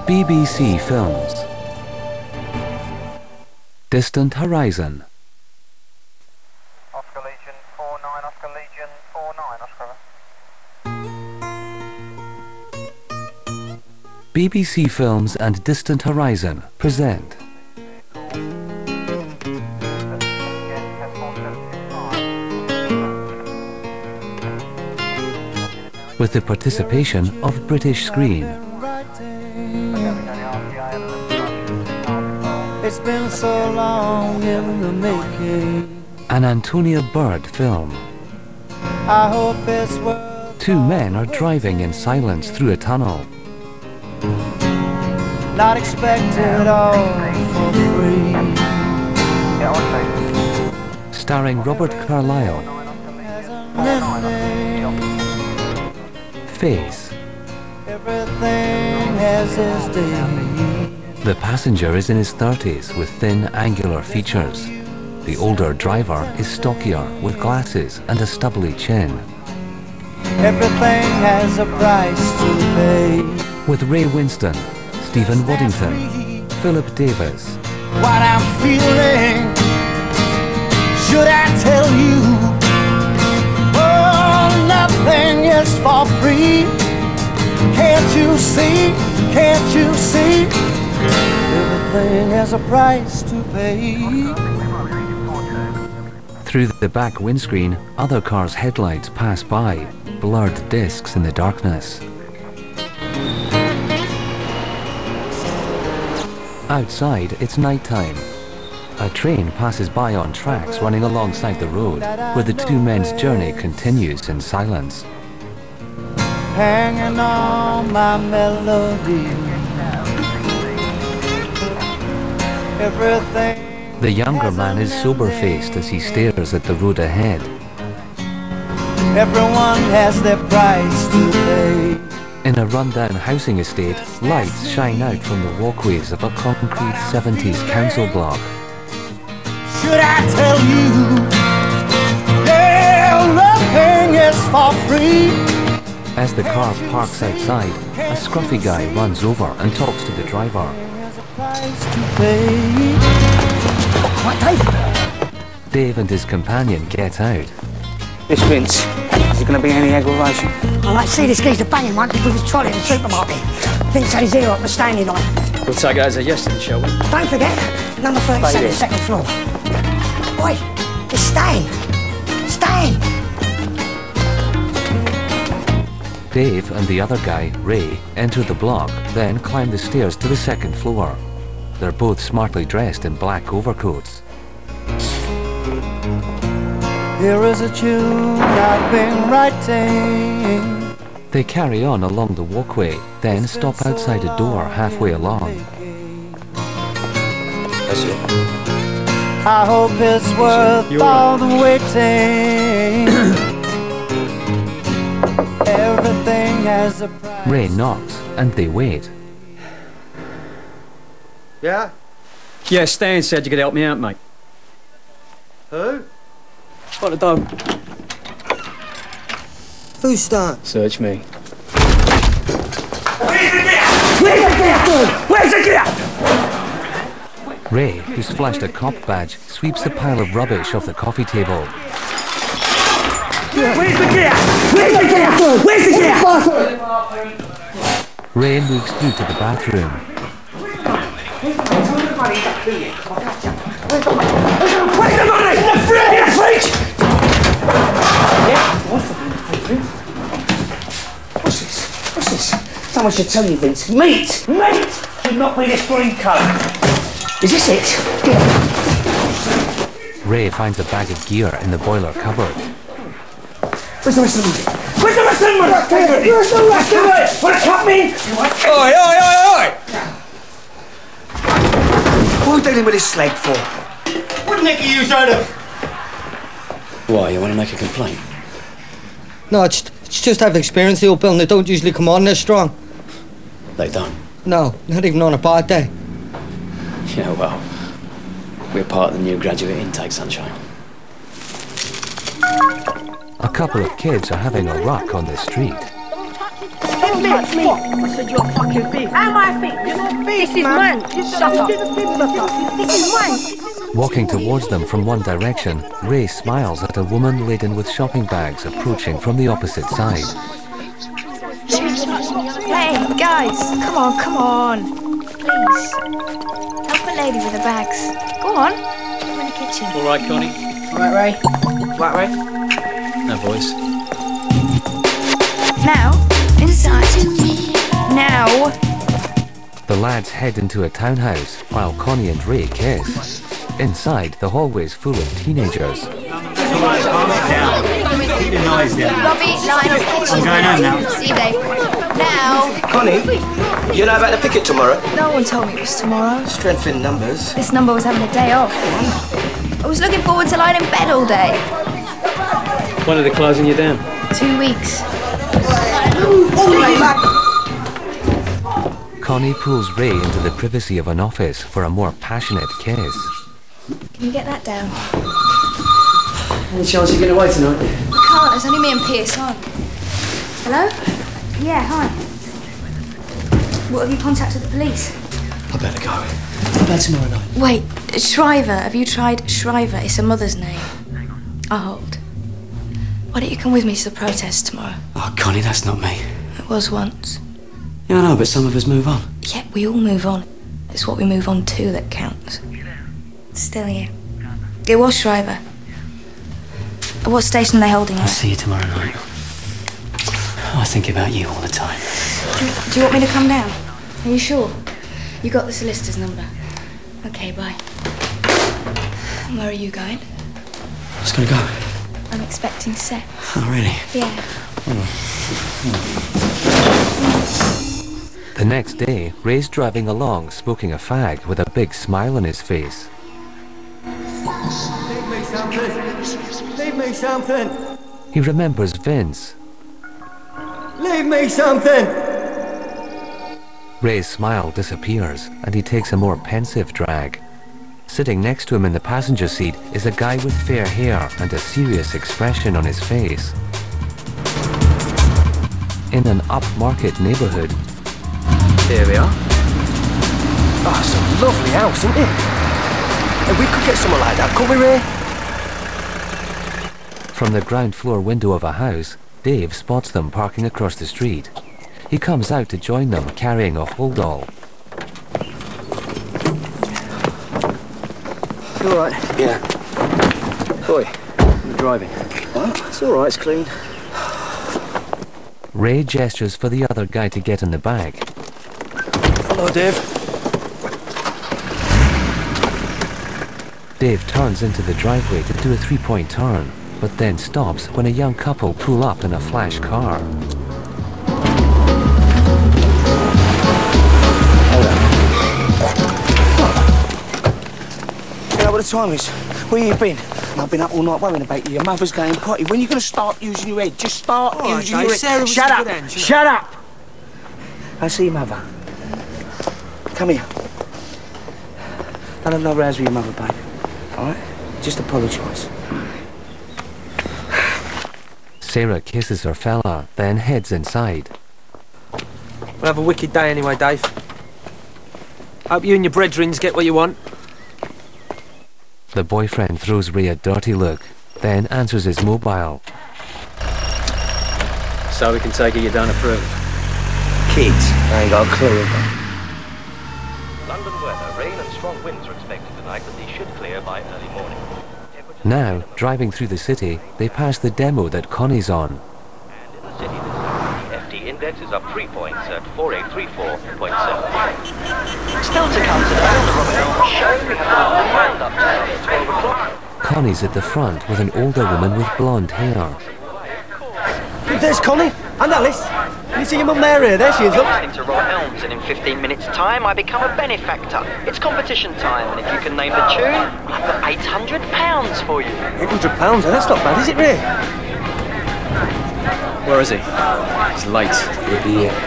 BBC Films. Distant Horizon. Oscar Legion 49, Oscar Legion 49, Oscar. BBC Films and Distant Horizon present with the participation of British Screen. It's been so long in the making. An Antonia Bird film. I hope it's worth. Two men are driving in silence through a tunnel. Not expected all for free. Starring Robert Carlyle. Face. Everything has its day. The passenger is in his 30s with thin, angular features. The older driver is stockier with glasses and a stubbly chin. Everything has a price to pay. With Ray Winston, Stephen Waddington, Philip Davis. What I'm feeling, should I tell you? Oh, nothing is for free. Can't you see? Can't you see? Everything has a price to pay. Through the back windscreen, other cars' headlights pass by, blurred discs in the darkness. Outside, it's nighttime. A train passes by on tracks running alongside the road, where the two men's journey continues in silence. Hanging on my melody. Everything. The younger man is sober-faced as he stares at the road ahead. Everyone has their price to pay. In a rundown housing estate, lights shine out from the walkways of a concrete 70s council block. Should I tell you? Everything is for free. As the car parks outside, a scruffy guy runs over and talks to the driver. Dave and his companion get out. Miss Vince, is there going to be any aggravation? I like to see this geezer banging once with his trolley in the supermarket. Vince had his ear up the Stanley line. We'll take it as a yes then, shall we? Don't forget, number 37, Baby. second floor. Oi, it's Stan. Stan! Dave and the other guy, Ray, enter the block, then climb the stairs to the second floor. They're both smartly dressed in black overcoats. Here is a tune I've been writing. They carry on along the walkway, then stop outside a door halfway along. That's it. I hope it's worth You're all the waiting. Everything has a price. Ray knocks, and they wait. Yeah? Yeah, Stan said you could help me out, mate. Who? What the dog? Who's that? Search me. Where's the gear? Ray, who's flashed a cop badge, sweeps the pile of rubbish off the coffee table. Where's the gear? Where's the gear? Where's the gear? Ray moves through to the bathroom. Where's the money? In the fridge! What's this? What's this? Someone should tell you, Vince. Meat! Meat! Should not be this green colour. Is this it? Ray finds a bag of gear in the boiler cupboard. Where's the rest of the money? Where's the rest of the money? Where's the rest of it? Want to cut me? Oi, oi, oi, oi! What are you dealing with this slag for? What neck are you out of? Why, you want to make a complaint? No, it's just I've experienced the old building. They don't usually come on this strong. They don't. No, not even on a bad day. Yeah, well, we're part of the new graduate intake, sunshine. A couple of kids are having a ruck on the street. Don't touch me. I said you're a fucking thief. How am I a thief? You're not a thief, This is mine. Shut up. This is mine. Walking towards them from one direction, Ray smiles at a woman laden with shopping bags approaching from the opposite side. Hey, guys, come on. Please. Help a lady with the bags. Go on. We're in the kitchen. All right, Connie? Right, Ray. Right, Ray? No voice. Now, inside. Now. The lads head into a townhouse while Connie and Ray kiss. Inside, the hallway's full of teenagers. Keep your noise down. Robbie, Lionel, kitchen. I'm going home now. See you, Dave. Now. Connie, you know about the picket tomorrow? No one told me it was tomorrow. Strength in numbers. This number was having a day off. I was looking forward to lying in bed all day. When are they closing you down? 2 weeks. Connie pulls Ray into the privacy of an office for a more passionate kiss. Can you get that down? Any chance you're getting away tonight? I can't, there's only me and Pierce on. Hello? Yeah, hi. What, have you contacted the police? I better go. What about tomorrow night? Wait, Shriver. Have you tried Shriver? It's a mother's name. I'll hold. Why don't you come with me to the protest tomorrow? Oh, Connie, that's not me. It was once. Yeah, I know, but some of us move on. Yeah, we all move on. It's what we move on to that counts. Still here. It was Shriver. At what station are they holding I'll her? see you tomorrow night. I think about you all the time. Do you want me to come down? Are you sure? You got the solicitor's number. Okay, bye. And where are you going? I was gonna go. I'm expecting sex. Oh, really? Yeah. The next day, Ray's driving along smoking a fag with a big smile on his face. Leave me something. Leave me something. He remembers Vince. Leave me something. Ray's smile disappears and he takes a more pensive drag. Sitting next to him in the passenger seat is a guy with fair hair and a serious expression on his face. In an upmarket neighbourhood, Here we are. Oh, it's a lovely house, isn't it? And we could get something like that, couldn't we, Ray? from the ground floor window of a house, Dave spots them parking across the street. He comes out to join them, carrying a holdall. You all right? Yeah. Boy, I'm driving. What? It's all right, it's clean. Ray gestures for the other guy to get in the back. Hello, Dave. Dave turns into the driveway to do a three-point turn, but then stops when a young couple pull up in a flash car. You know what the time is? Where you been? I've been up all night worrying about you. Your mother's going potty. When are you going to start using your head? Just start using your head. Sarah was Shut a up! good end, Shut up! I see your mother. Come here. Don't have no rows with your mother, babe. All right? Just apologise. Sarah kisses her fella, then heads inside. We'll have a wicked day anyway, Dave. Hope you and your brethrens get what you want. The boyfriend throws Ray a dirty look, then answers his mobile. So we can take it you don't approve. Kids, I ain't got a clue of them. London weather, rain and strong winds are expected tonight, but these should clear by early morning. Now, driving through the city, they pass the demo that Connie's on. And in the city this morning, the FT index is up 3 points at 4834.7. Still to come today on the Robert Elm Show, we have a wind up today at 12 o'clock. Connie's at the front with an older woman with blonde hair. There's Connie and Alice. Can you see your mum there? There she is, look. Listening to Robert Elms, and in 15 minutes' time, I become a benefactor. It's competition time, and if you can name the tune, I've got £800 for you. £800? That's not bad, is it, Ray? Where is he? He's late. He'll be here.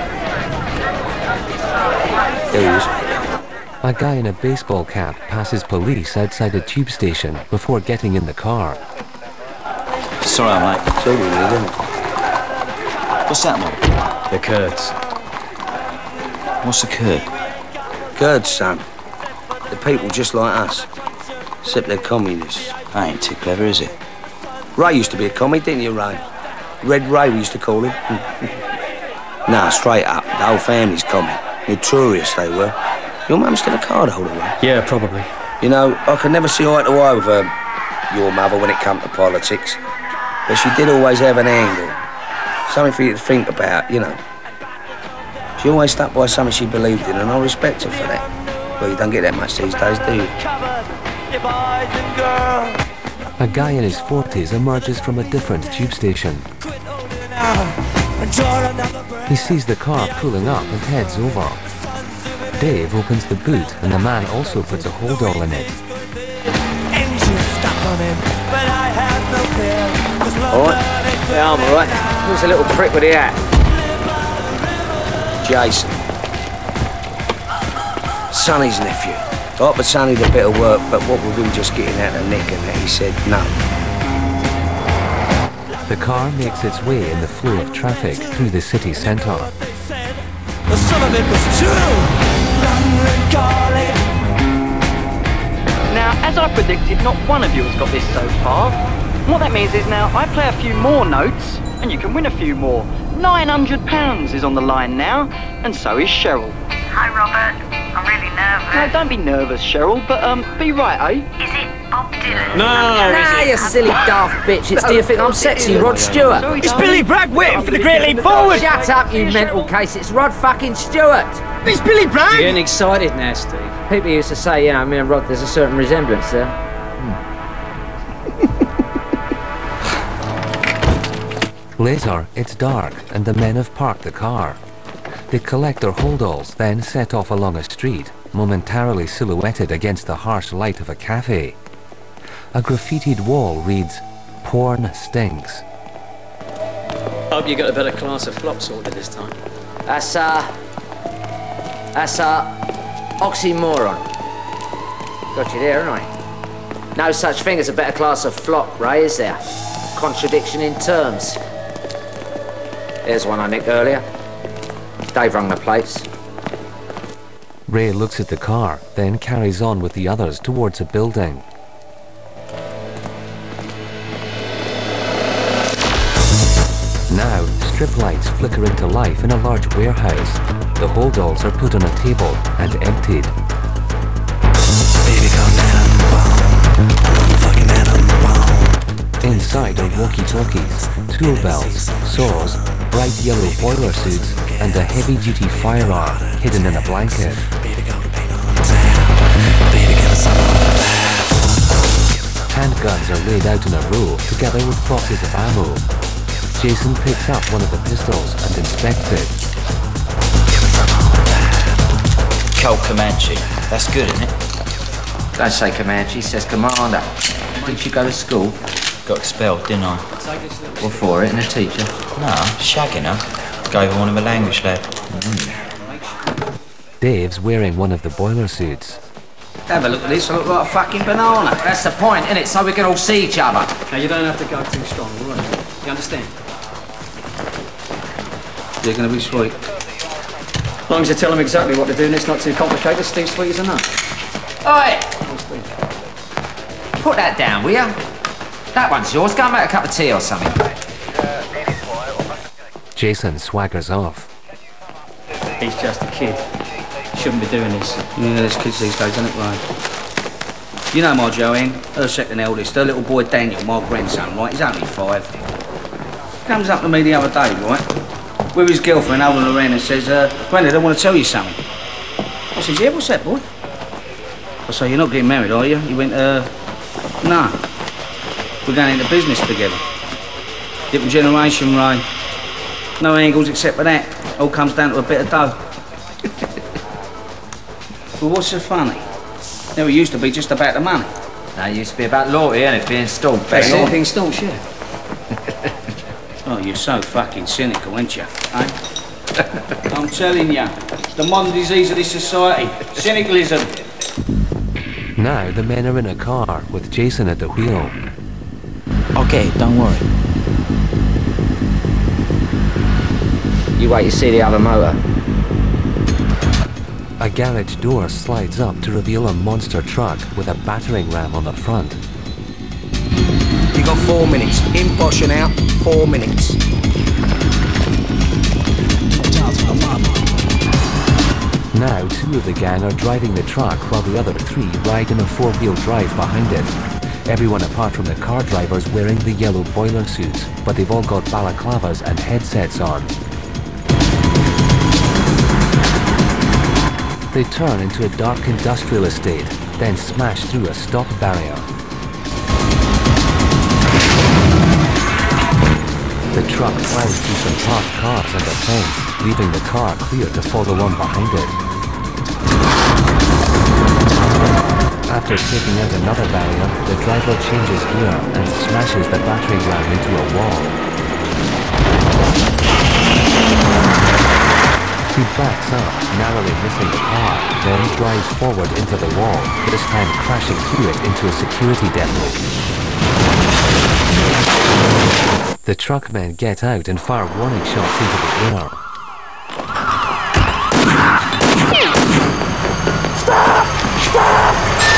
There he is. A guy in a baseball cap passes police outside a tube station before getting in the car. Sorry, mate. So weird, isn't it? What's that, mate? The Kurds. What's a Kurd? Kurds, son. They're people just like us. Except they're communists. That ain't too clever, is it? Ray used to be a commie, didn't you, Ray? Red Ray, we used to call him. Nah, straight up. The whole family's commie. Notorious, they were. Your mum's still a card holder, Ray? Yeah, probably. You know, I could never see eye to eye with your mother when it come to politics. But she did always have an angle. Something for you to think about, you know. She always stuck by something she believed in, and I respect her for that. Well, you don't get that much these days, do you? A guy in his 40s emerges from a different tube station. He sees the car pulling up and heads over. Dave opens the boot and the man also puts a holdall in it. Alright? Yeah, I'm alright. Who's a little prick with the hat? Jason. Sonny's nephew. I offered Sonny the bit of work, but what with him just getting out of Nick and that, he said no. The car makes its way in the flow of traffic through the city centre. Some of it was true. Now, as I predicted, not one of you has got this so far. What that means is now I play a few more notes, and you can win a few more. £900 is on the line now, and so is Cheryl. Hi, Robert. I'm really nervous. No, don't be nervous, Cheryl, but be right, eh? Is it Bob Dylan? Nah, you silly daft bitch. It's Do You Think I'm Sexy, Rod Stewart. It's Billy Bragg waiting for the Great Leap Forward. Shut up, you mental case. It's Rod fucking Stewart. It's Billy Bragg. You're getting excited now, Steve. People used to say, you know, me and Rod, there's a certain resemblance there. Later, it's dark and the men have parked the car. They collect their holdalls, then set off along a street, momentarily silhouetted against the harsh light of a cafe. A graffitied wall reads, "Porn stinks." Hope you got a better class of flop sorted this time. That's oxymoron. Got you there, haven't I? No such thing as a better class of flop, Ray, is there? Contradiction in terms. There's one I nicked earlier. Dave rung the plates. Ray looks at the car, then carries on with the others towards a building. Now, strip lights flicker into life in a large warehouse. The holdalls are put on a table and emptied. Inside are walkie-talkies, tool belts, saws, bright yellow boiler suits, and a heavy-duty firearm hidden in a blanket. Handguns are laid out in a row, together with boxes of ammo. Jason picks up one of the pistols and inspects it. Colt Comanche. That's good, isn't it? Don't say Comanche, says Commander. Didn't you go to school? Got expelled, didn't I? What for, it and a teacher? Nah, shagging her. Gave her one of my language lab. Dave's wearing one of the boiler suits. Have a look at this, I look like a fucking banana. That's the point, innit? So we can all see each other. Now, you don't have to go too strong, all right? You understand? You're going to be sweet. As long as you tell them exactly what to do and it's not too complicated, Steve's sweet as a nut. Oi! Put that down, will ya? That one's yours. Go and make a cup of tea or something. Jason swaggers off. He's just a kid. Shouldn't be doing this. Yeah, there's kids these days, isn't it, right? You know my Joanne, her second eldest, her little boy Daniel, my grandson, right? He's only 5. Comes up to me the other day, right? With his girlfriend holding her hand and says, Grandad, I want to tell you something. I says, yeah, what's that, boy? I say, you're not getting married, are you? He went, nah. We're going into business together. Different generation, Ray. No angles except for that. All comes down to a bit of dough. Well, what's so funny? Never used to be just about the money. No, it used to be about loyalty, and it being staunch. Being staunch, yeah. Oh, you're so fucking cynical, aren't you? Eh? I'm telling you, it's the modern disease of this society. Cynicalism. Now the men are in a car with Jason at the wheel. Okay, don't worry. You wait, you see the other motor. A garage door slides up to reveal a monster truck with a battering ram on the front. You got 4 minutes. In, Bosch and out. 4 minutes. Now 2 of the gang are driving the truck while the other 3 ride in a 4-wheel drive behind it. Everyone apart from the car drivers wearing the yellow boiler suits, but they've all got balaclavas and headsets on. They turn into a dark industrial estate, then smash through a stop barrier. The truck plows through some parked cars and a fence, leaving the car clear to follow on behind it. After taking out another barrier, the driver changes gear and smashes the battering ram into a wall. He backs up, narrowly missing the car, then drives forward into the wall, this time crashing through it into a security depot. The truckmen get out and fire warning shots into the air. Stop! Stop!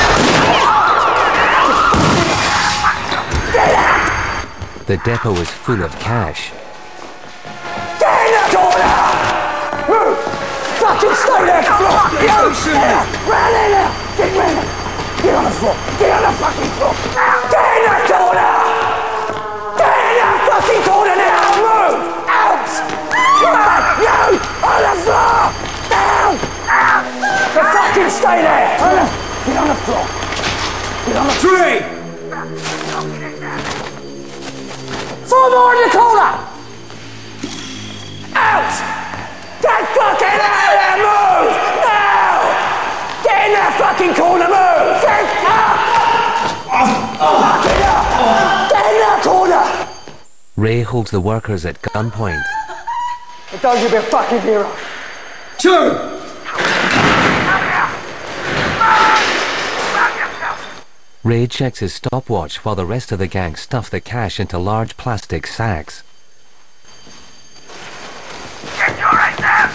Get out! The depot is full of cash. Get in the corner! Move! Fucking stay there! Floor! Get out! Run in there! Get in there! Get on the floor! Get on the fucking floor! Get in the corner! Get in the fucking corner now! Move! Out! Come on! No! On the floor! Down! Out! But fucking stay there! Get on the floor! Get on the floor! 3! 4 more in the corner! Out! Get fucking out of there! Move! Now! Get in that fucking corner! Move! Get up! Get up! Get in that corner! Ray holds the workers at gunpoint. I told you to be a fucking hero. 2! Ray checks his stopwatch while the rest of the gang stuff the cash into large plastic sacks. Get your head down!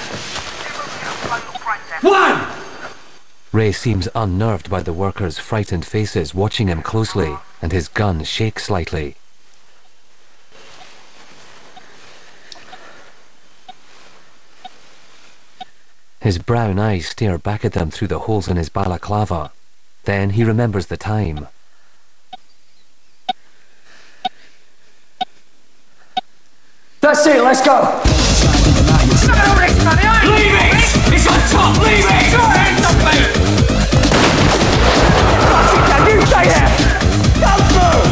1! Ray seems unnerved by the workers' frightened faces watching him closely, and his gun shakes slightly. His brown eyes stare back at them through the holes in his balaclava. Then he remembers the time. That's it, let's go! Leave it! It's on top, leave it! Your hands off me! You stay there! Don't move!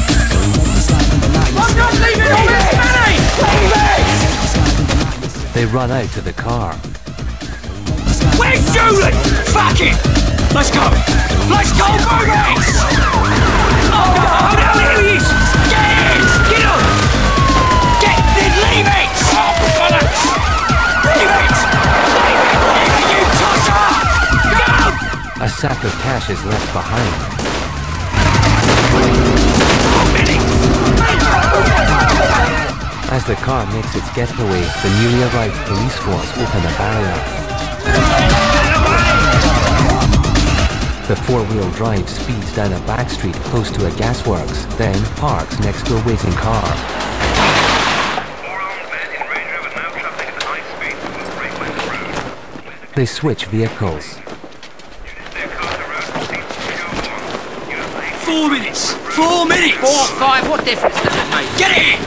I'm not leaving all this money! Leave it! They run out to the car. Where's Julie? Fuck it! Let's go! Let's go, move it! Oh no, here he is! Get in! Get on! Get in! Leave it! Oh, bollocks! Leave it! Leave it! Leave it, you tosser! Go! A sack of cash is left behind. As the car makes its getaway, the newly arrived police force open a barrier. The 4-wheel drive speeds down a back street close to a gasworks, then parks next to a waiting car. They switch vehicles. 4 minutes! 4 minutes! 4 or 5, what difference does it make? Get in!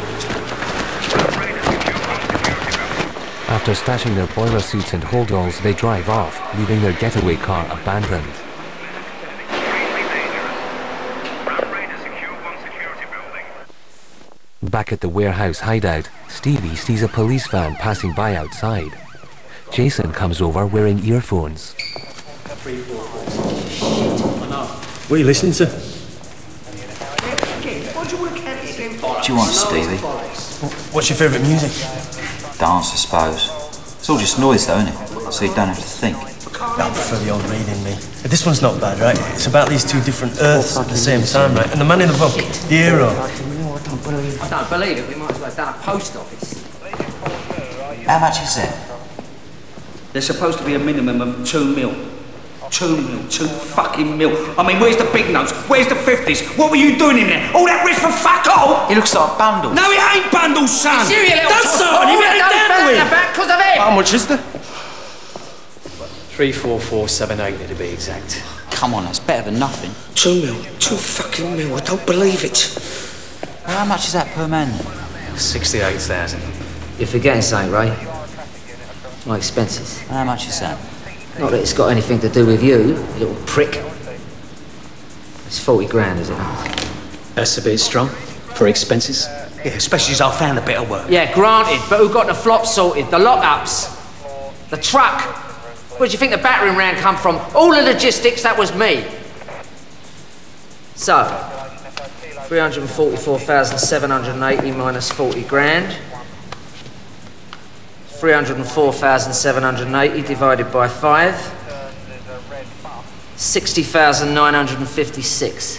After stashing their boiler suits and holdalls, they drive off, leaving their getaway car abandoned. Back at the warehouse hideout, Stevie sees a police van passing by outside. Jason comes over wearing earphones. What are you listening to? What do you want, Stevie? What's your favourite music? Dance, I suppose. It's all just noise, though, isn't it? So you don't have to think. I prefer the old reading, me. This one's not bad, right? It's about these 2 different Earths at the same time, right? And the man in the book, the hero. I don't believe it. We might as well have done a post office. How much is that? There's supposed to be a minimum of 2 mil. 2 mil, 2 fucking mil. I mean, where's the big notes? Where's the 50s? What were you doing in there? All that rich for fuck all? It looks like bundles. No, it ain't bundles, son. It's you little Don't start. You better down with it. Because of him. How much is there? 34478 to be exact. Come on, that's better than nothing. 2 mil, 2 fucking mil. I don't believe it. Well, how much is that per man then? 68,000. You're forgetting something, Ray. My expenses. How much is that? Not that it's got anything to do with you, you little prick. It's 40 grand, is it not? That's a bit strong for expenses. Yeah, especially as I found a bit of work. Yeah, granted, but who got the flop sorted? The lock-ups? The truck? Where do you think the battering ram come from? All the logistics, that was me. So, 344,780 minus 40 grand. 304,780 divided by 5. 60,956.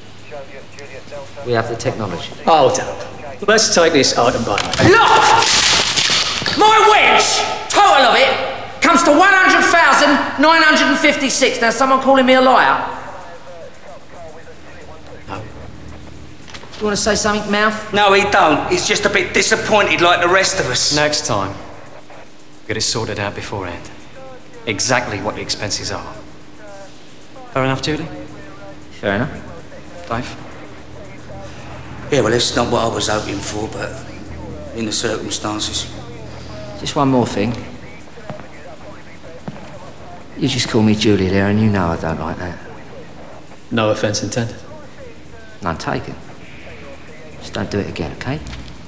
We have the technology. Hold up. Let's take this item by item. Look! My wedge, total of it, comes to 100,956. Now, someone calling me a liar? No. You want to say something, Mouth? No, he don't. He's just a bit disappointed like the rest of us. Next time, get it sorted out beforehand. Exactly what the expenses are. Fair enough, Julie? Fair enough. Dave? Yeah, well, it's not what I was hoping for, but in the circumstances. Just one more thing. You just call me Julie there, and you know I don't like that. No offence intended. None taken. Just don't do it again, okay?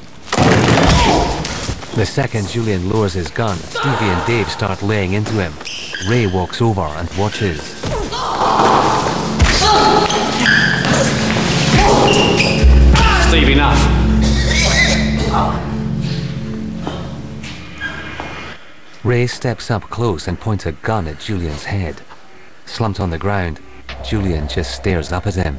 The second Julian lowers his gun, Stevie and Dave start laying into him. Ray walks over and watches. Steve, enough. Ray steps up close and points a gun at Julian's head. Slumped on the ground, Julian just stares up at him.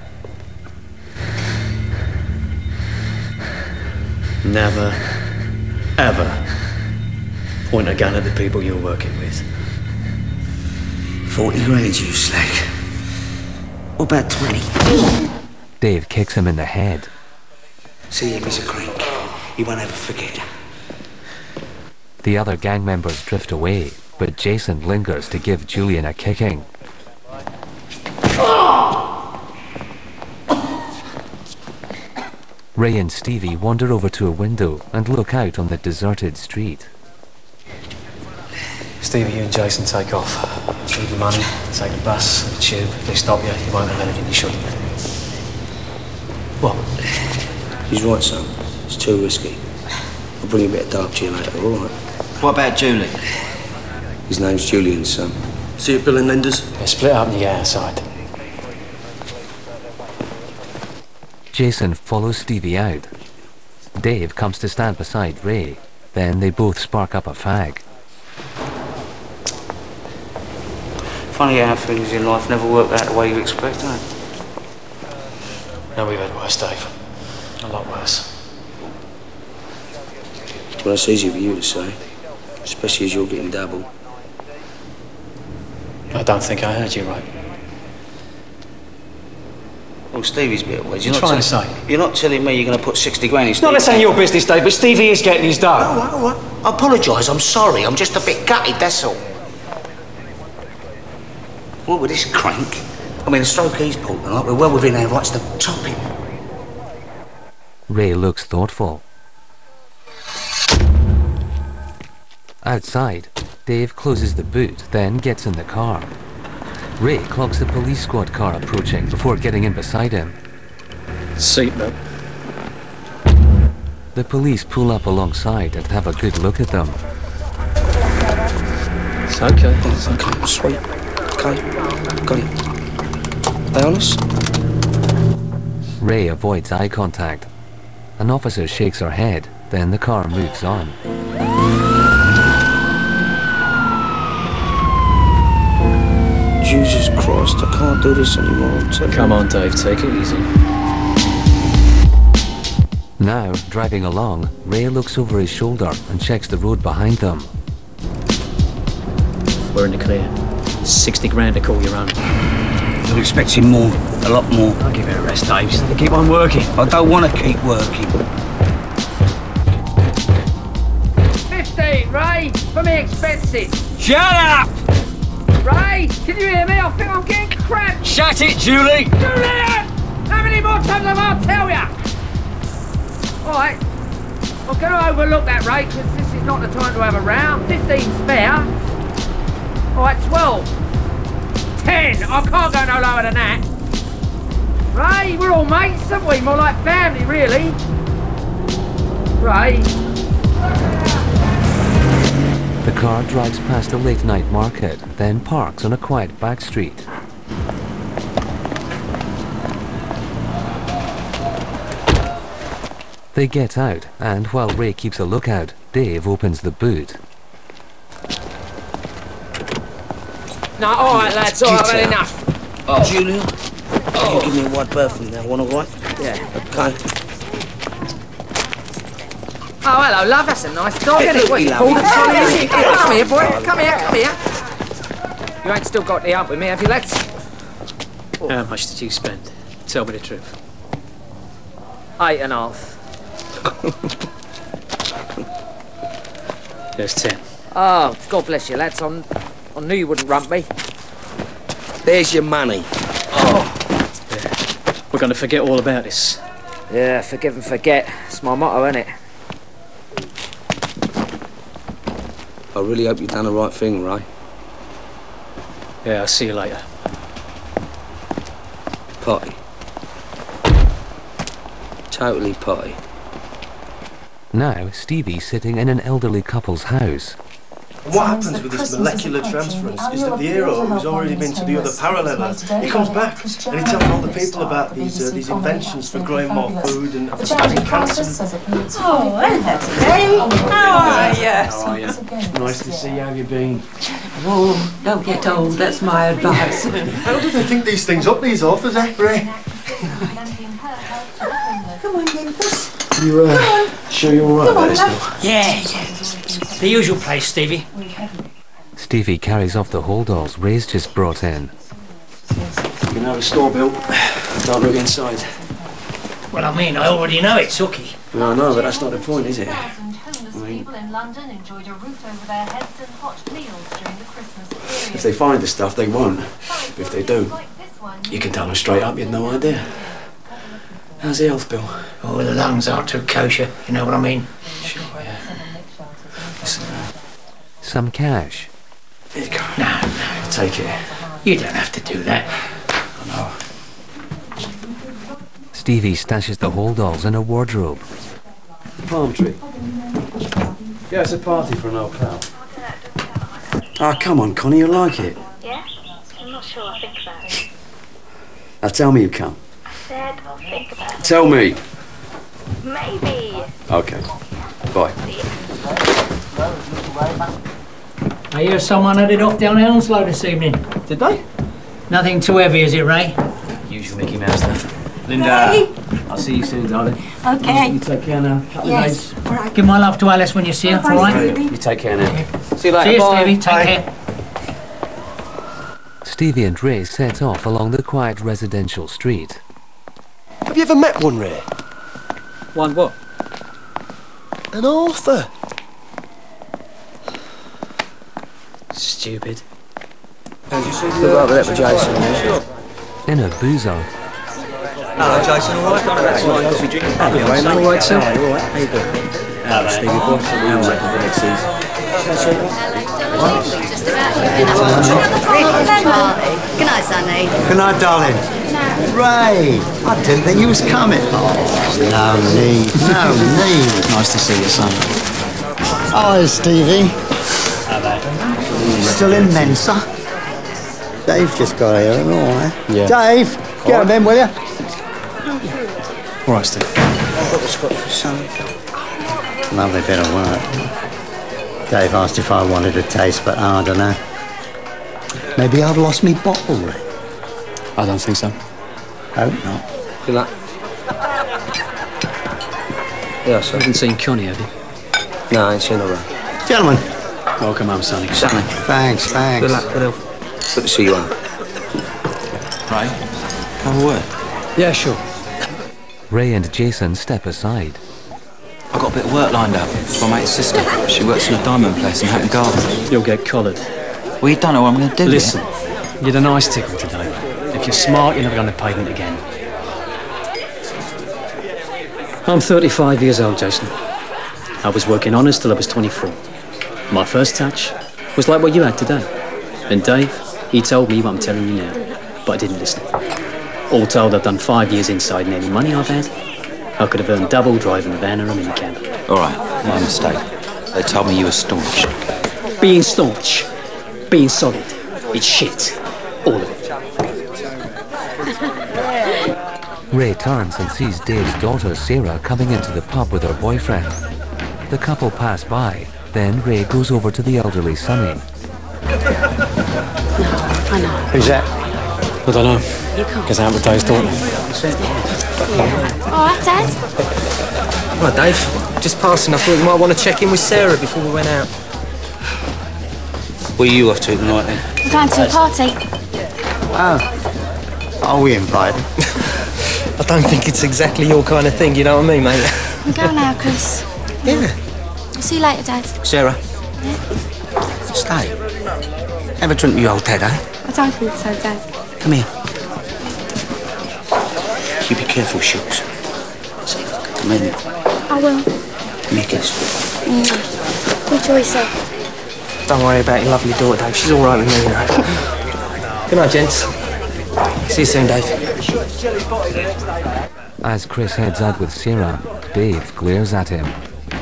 Never, ever point a gun at the people you're working with. 40 grand, you slag. What about 20? Dave kicks him in the head. See him as a crank. He won't ever forget. The other gang members drift away, but Jason lingers to give Julian a kicking. Ray and Stevie wander over to a window and look out on the deserted street. Stevie, you and Jason take off. Leave the money, take the bus, the tube. If they stop you, you won't have anything you shouldn't. What? He's right, son. It's too risky. I'll bring a bit of dark to you later, all right? What about Julie? His name's Julian, son. See it, Bill and Linda's? They're split up and you get outside. Jason follows Stevie out. Dave comes to stand beside Ray. Then they both spark up a fag. Funny how things in life never work out the way you expect, don't it? No, we've had worse, Dave. A lot worse. Well, that's easy for you to say. Especially as you're getting double. I don't think I heard you right. Well, Stevie's a bit of ways. You're trying to say? You're not telling me you're going to put 60 grand in Stevie. Not necessarily your business, Dave, but Stevie is getting his dough. All right. I apologise, I'm sorry. I'm just a bit gutted, that's all. Well, with this crank, I mean, the stroke he's pulled tonight, we're well within our rights to top him. Ray looks thoughtful. Outside, Dave closes the boot, then gets in the car. Ray clocks the police squad car approaching before getting in beside him. Seatbelt. The police pull up alongside and have a good look at them. It's okay. It's okay, sweet. Okay, got it. They honest? Ray avoids eye contact. An officer shakes her head, then the car moves on. Jesus Christ, I can't do this anymore. Come on, Dave, take it easy. Now, driving along, Ray looks over his shoulder and checks the road behind them. We're in the clear. 60 grand to call your own. You're expecting more, a lot more. I'll give it a rest, Dave. Keep on working. I don't want to keep working. 15, Ray, for me expenses. Shut up! Ray, can you hear me? I think I'm getting cramped. Shut it, Julie! Julian! How many more times have I tell ya? All right, I'm going to overlook that, Ray, because this is not the time to have a round. 15 spare. All right, 12. 10. I can't go no lower than that. Ray, we're all mates, aren't we? More like family, really. Ray. The car drives past a late-night market, then parks on a quiet back street. They get out, and while Ray keeps a lookout, Dave opens the boot. No, all right, lads, all right, I've had enough. Oh, Julia, can you give me a wide berth from there, one all right? Yeah. Okay. Oh, hello, love, that's a nice dog, isn't it? What, you Hey, pulled it? hey, Come here, boy, come here. You ain't still got the hump with me, have you, lads? How much did you spend? Tell me the truth. 8.5. There's 10. Oh, God bless you, lads. I knew you wouldn't rump me. There's your money. We're going to forget all about this. Yeah, forgive and forget. It's my motto, isn't it? I really hope you've done the right thing, Ray. Yeah, I'll see you later. Potty. Totally potty. Now, Stevie's sitting in an elderly couple's house. What happens with this molecular transference is that the hero who's already been to the other paralleller, he comes back and he tells all the people about these inventions for growing more food and for stopping cancer. Oh, hello, Dave. How are you? How are you? Nice to see you. How have you been? Oh, don't get old, that's my advice. How do they think these things up, these authors, Ray? Come on, Nimbus. You, sure you're all right about this now? Yeah. The usual place, Stevie. Stevie carries off the holdalls Ray's just brought in. You can have a store built. Don't look inside. Well, I mean, I already know it's hooky. No, I know, but that's not the point, is it? People in London enjoyed a roof over their heads and hot meals during the Christmas period. If they find the stuff, they won't. If they do, you can tell them straight up you had no idea. How's the health, Bill? Oh, the lungs aren't too kosher, you know what I mean? Sure, yeah. Listen, Some cash. here you go. No, Take it. you don't have to do that. I know. Stevie stashes the holdalls in a wardrobe. Palm tree. Yeah, it's a party for an old pal. Ah, come on, Connie, you like it? Yeah? I'm not sure. I'll think about it. Now tell me you come. I said I'll think about it. Tell me. Maybe. Okay. Bye. I hear someone headed off down Hounslow this evening. Did they? Nothing too heavy, is it, Ray? Usual Mickey Mouse stuff. Linda, Hey. I'll see you soon, darling. Okay. You take care now. Couple of Yes. days. All right. Give my love to Alice when you see her, all right? You take care now. See you later, See you, bye. Stevie. Take Bye. care. Stevie and Ray set off along the quiet residential street. Have you ever met one, Ray? One what? An author. Stupid. Good luck with that for Jason, yeah? In a boozer, Hello, Jason, all right? Hello, Ray, all right, sir? All right, how you doing? Hello, Stevie boy. How are you? Next Good night, Sonny. Good night, darling. Ray, I didn't think you was coming. Oh, no need, no need. Nice to see you, son. Hi, Stevie. Still in Mensa? Dave just got here, all right. Yeah. Dave, get him in, will you? All right, Steve. Lovely bit of work. Dave asked if I wanted a taste, but I don't know. Maybe I've lost me bottle, Ray. I don't think so. Hope not. Good luck. Yeah, sir. You haven't seen Connie, have you? No, I ain't seen her around. Gentlemen. Welcome home, Sonny. Sonny. Thanks. Good luck, good health. Good to see you, Alan. Ray, have a word. Yeah, sure. Ray and Jason step aside. I've got a bit of work lined up for my mate's sister. She works in a diamond place in Hatton Garden. You'll get collared. Well, you don't know what I'm going to do. Listen, you had a nice tickle today. If you're smart, you're never on the pavement again. I'm 35 years old, Jason. I was working honest till I was 24. My first touch was like what you had today. And Dave, he told me what I'm telling you now, but I didn't listen. All told, I've done 5 years inside, and any money I've had, I could have earned double driving a van or a minicab. All right, my mistake. They told me you were staunch. Being staunch, being solid, it's shit. All of it. Ray turns and sees Dave's daughter Sarah coming into the pub with her boyfriend. The couple pass by, then Ray goes over to the elderly Sonny. I know. Who's that? I don't know. Because I am with Dave's daughter. All right, Dad. Right, Dave. Just passing. I thought you might want to check in with Sarah before we went out. Where are you off to tonight, then? We're going to a party. Oh. Are we invited? I don't think it's exactly your kind of thing, you know what I mean, mate? We go now, Chris. Yeah. I'll see you later, Dad. Sarah? Stay. Have a drink with your old dad, eh? I don't think so, Dad. Come here. You be careful, Shooks. Come in. I will. Give me a kiss. Enjoy yourself. Don't worry about your lovely daughter, Dave. She's all right with me, you know. Good night, gents. See you soon, Dave. As Chris heads out with Sarah, Dave glares at him.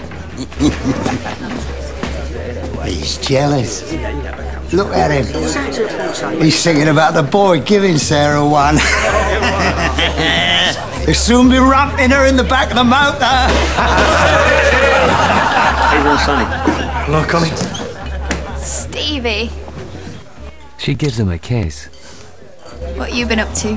He's jealous. Look at him. He's thinking about the boy giving Sarah one. He'll soon be ramping her in the back of the motor. Hey, Ron, Sonny. Hello, Connie. Stevie, She gives him a kiss. what you been up to?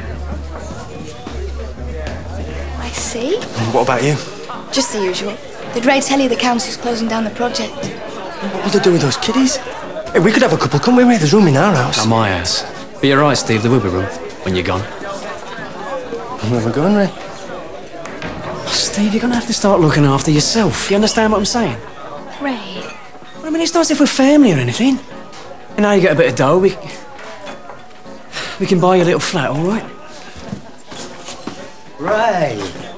I see. And what about you? Just the usual. Did Ray tell you the council's closing down the project? What will they do with those kiddies? Hey, we could have a couple, couldn't we, Ray? There's room in our house. At my house. But you're right, Steve, there will be room when you're gone. Where are we going, Ray? Steve, you're going to have to start looking after yourself. You understand what I'm saying? Ray. Well, I mean, it's not as if we're family or anything. And now you get a bit of dough, we can buy you a little flat, all right? Ray.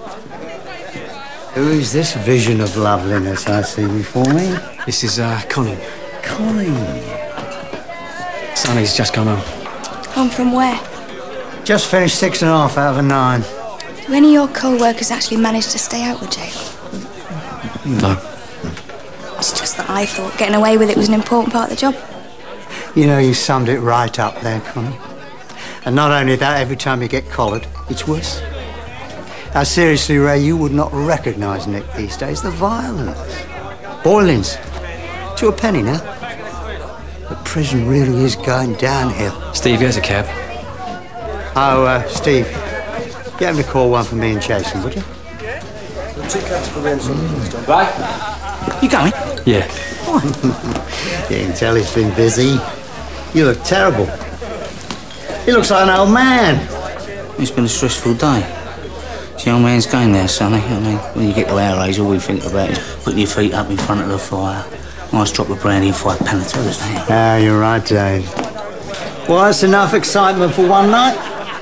Who is this vision of loveliness I see before me? This is, Connie. Connie. Sonny's just come home. Home from where? Just finished 6.5 out of 9. Do any of your co-workers actually manage to stay out of jail? No. It's just that I thought getting away with it was an important part of the job. You know, you summed it right up there, Connie. And not only that, every time you get collared, it's worse. Now, seriously, Ray, you would not recognise Nick these days. The violence. Boilings. To a penny now. The prison really is going downhill. Steve, here's a cab. Oh, Steve, get him to call one for me and Jason, would you? 2 cabs for rent. Right. You going? Yeah. You can tell he's been busy. You look terrible. He looks like an old man. It's been a stressful day. It's the old man's game there, Sonny. I mean, when you get to our age, all we think about is putting your feet up in front of the fire. Nice drop of brandy and 5 panettores, don't you? Ah, you're right, Dave. Well, that's enough excitement for one night.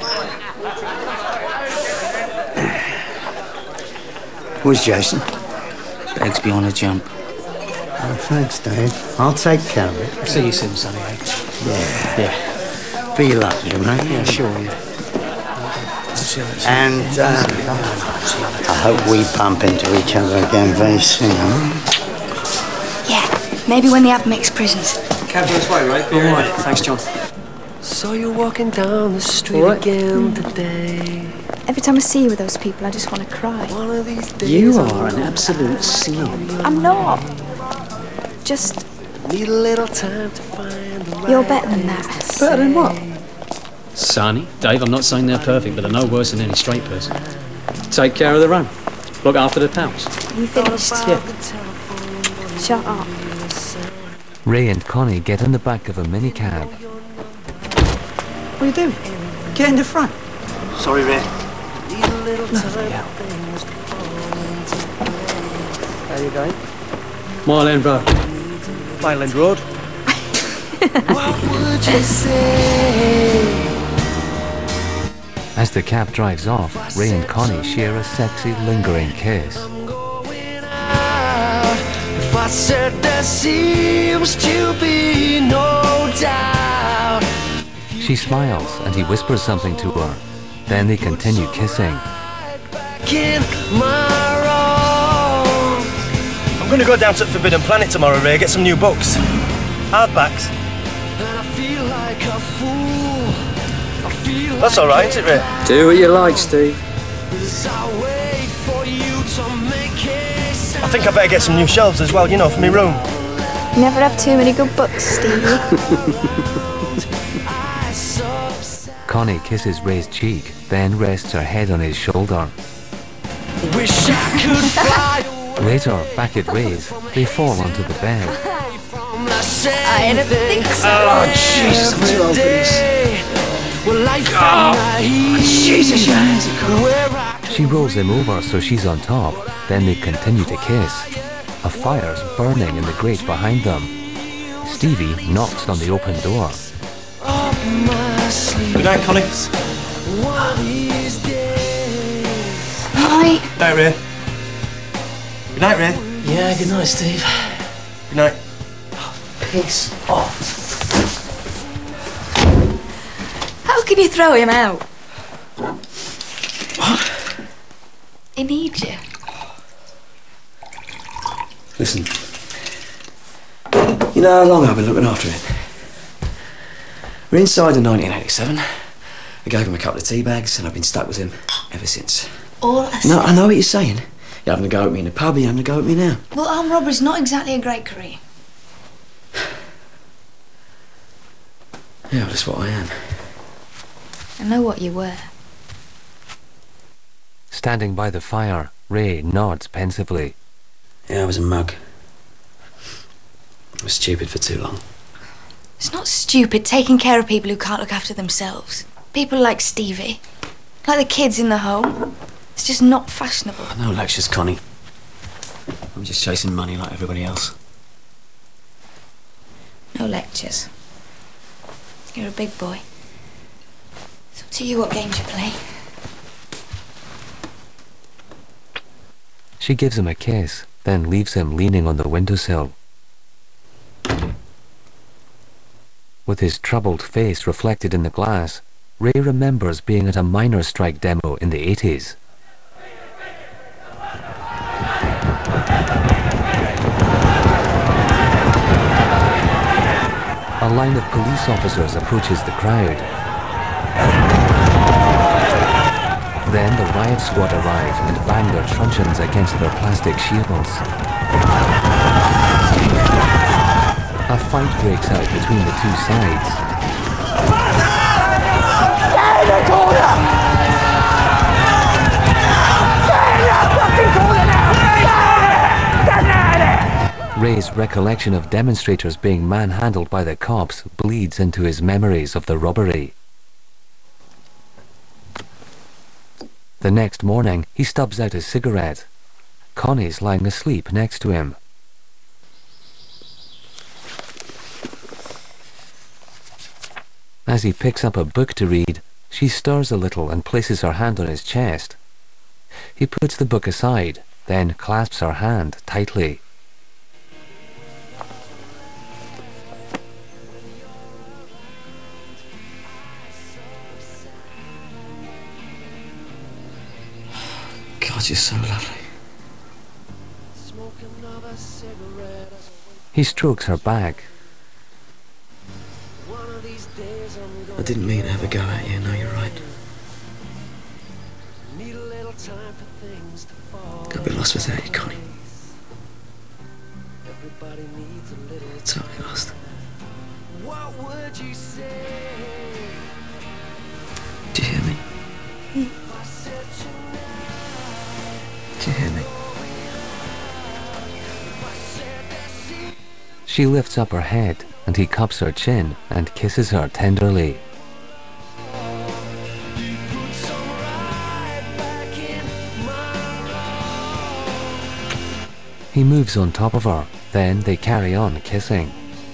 Where's Jason? Bag's behind the jump. Oh, thanks, Dave. I'll take care of it. See you soon, Sonny. Yeah. Be lucky, mate. Yeah, sure. Yeah. And I hope we bump into each other again very soon. Yeah, maybe when they have mixed prisons. Cab's on its way, right? All right. Thanks, John. So you're walking down the street again today. Every time I see you with those people, I just want to cry. One of these days You are an absolute snob. I'm not. Just... Need a little time to find the right. You're better than that. Better than what? Sonny, Dave, I'm not saying they're perfect, but they're no worse than any straight person. Take care of their own. Look after their pals. You finished? Yeah. Shut up. Ray and Connie get in the back of a minicab. What are you doing? Get in the front. Sorry, Ray. How you going? Mile End Road. Mile End Road. What would you say? As the cab drives off, Ray and Connie share a sexy, lingering kiss. If I said there seems to be no doubt. She smiles and he whispers something to her. Then they continue kissing. In my wrong. I'm going to go down to Forbidden Planet tomorrow, Ray, get some new books. Hardbacks. And I feel like a fool. I feel That's all right, isn't it, Ray? Do what you like, Steve. as I wait for you to make a sound. I think I better get some new shelves as well, you know, for my room. You never have too many good books, Stevie. Connie kisses Ray's cheek, then rests her head on his shoulder. Wish I could fly Later, back at Ray's, they fall onto the bed. I didn't think so. Oh, Jesus, I'm too old for this. Well, I found Jesus, your hands are cold. She rolls him over so she's on top, then they continue to kiss. A fire's burning in the grate behind them. Stevie knocks on the open door. Good night, Connie. Hi. Good night, Ray. Good night, Ray. Yeah, good night, Steve. Good night. Piss off. How can you throw him out? What? He needs you. Listen. You know how long I've been looking after him? We're inside in 1987. I gave him a couple of tea bags and I've been stuck with him ever since. All I No, I know what you're saying. You're having a go at me in the pub, you're having a go at me now. Well, armed robbery's not exactly a great career. Yeah, well, that's what I am. I know what you were. Standing by the fire, Ray nods pensively. Yeah, I was a mug. I was stupid for too long. It's not stupid taking care of people who can't look after themselves. People like Stevie. Like the kids in the home. It's just not fashionable. No lectures, Connie. I'm just chasing money like everybody else. No lectures. You're a big boy. It's up to you what games you play. She gives him a kiss, then leaves him leaning on the windowsill. With his troubled face reflected in the glass, Ray remembers being at a miners' strike demo in the 80s. A line of police officers approaches the crowd. Then the riot squad arrive and bang their truncheons against their plastic shields. A fight breaks out between the two sides. Get in the corner! Get in the fucking corner now! Get in it! Ray's recollection of demonstrators being manhandled by the cops bleeds into his memories of the robbery. The next morning, he stubs out a cigarette. Connie's lying asleep next to him. As he picks up a book to read, she stirs a little and places her hand on his chest. He puts the book aside, then clasps her hand tightly. God, you're so lovely. He strokes her back. I didn't mean to have a go at you, no, you're right. I'd be lost without you, Connie. Totally lost. What would you say? Do you hear me? Do you hear me? She lifts up her head and he cups her chin and kisses her tenderly. He moves on top of her, then they carry on kissing.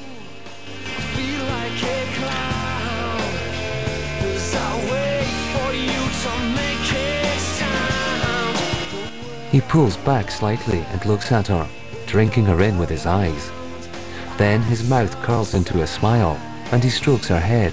He pulls back slightly and looks at her, drinking her in with his eyes. Then his mouth curls into a smile and he strokes her head.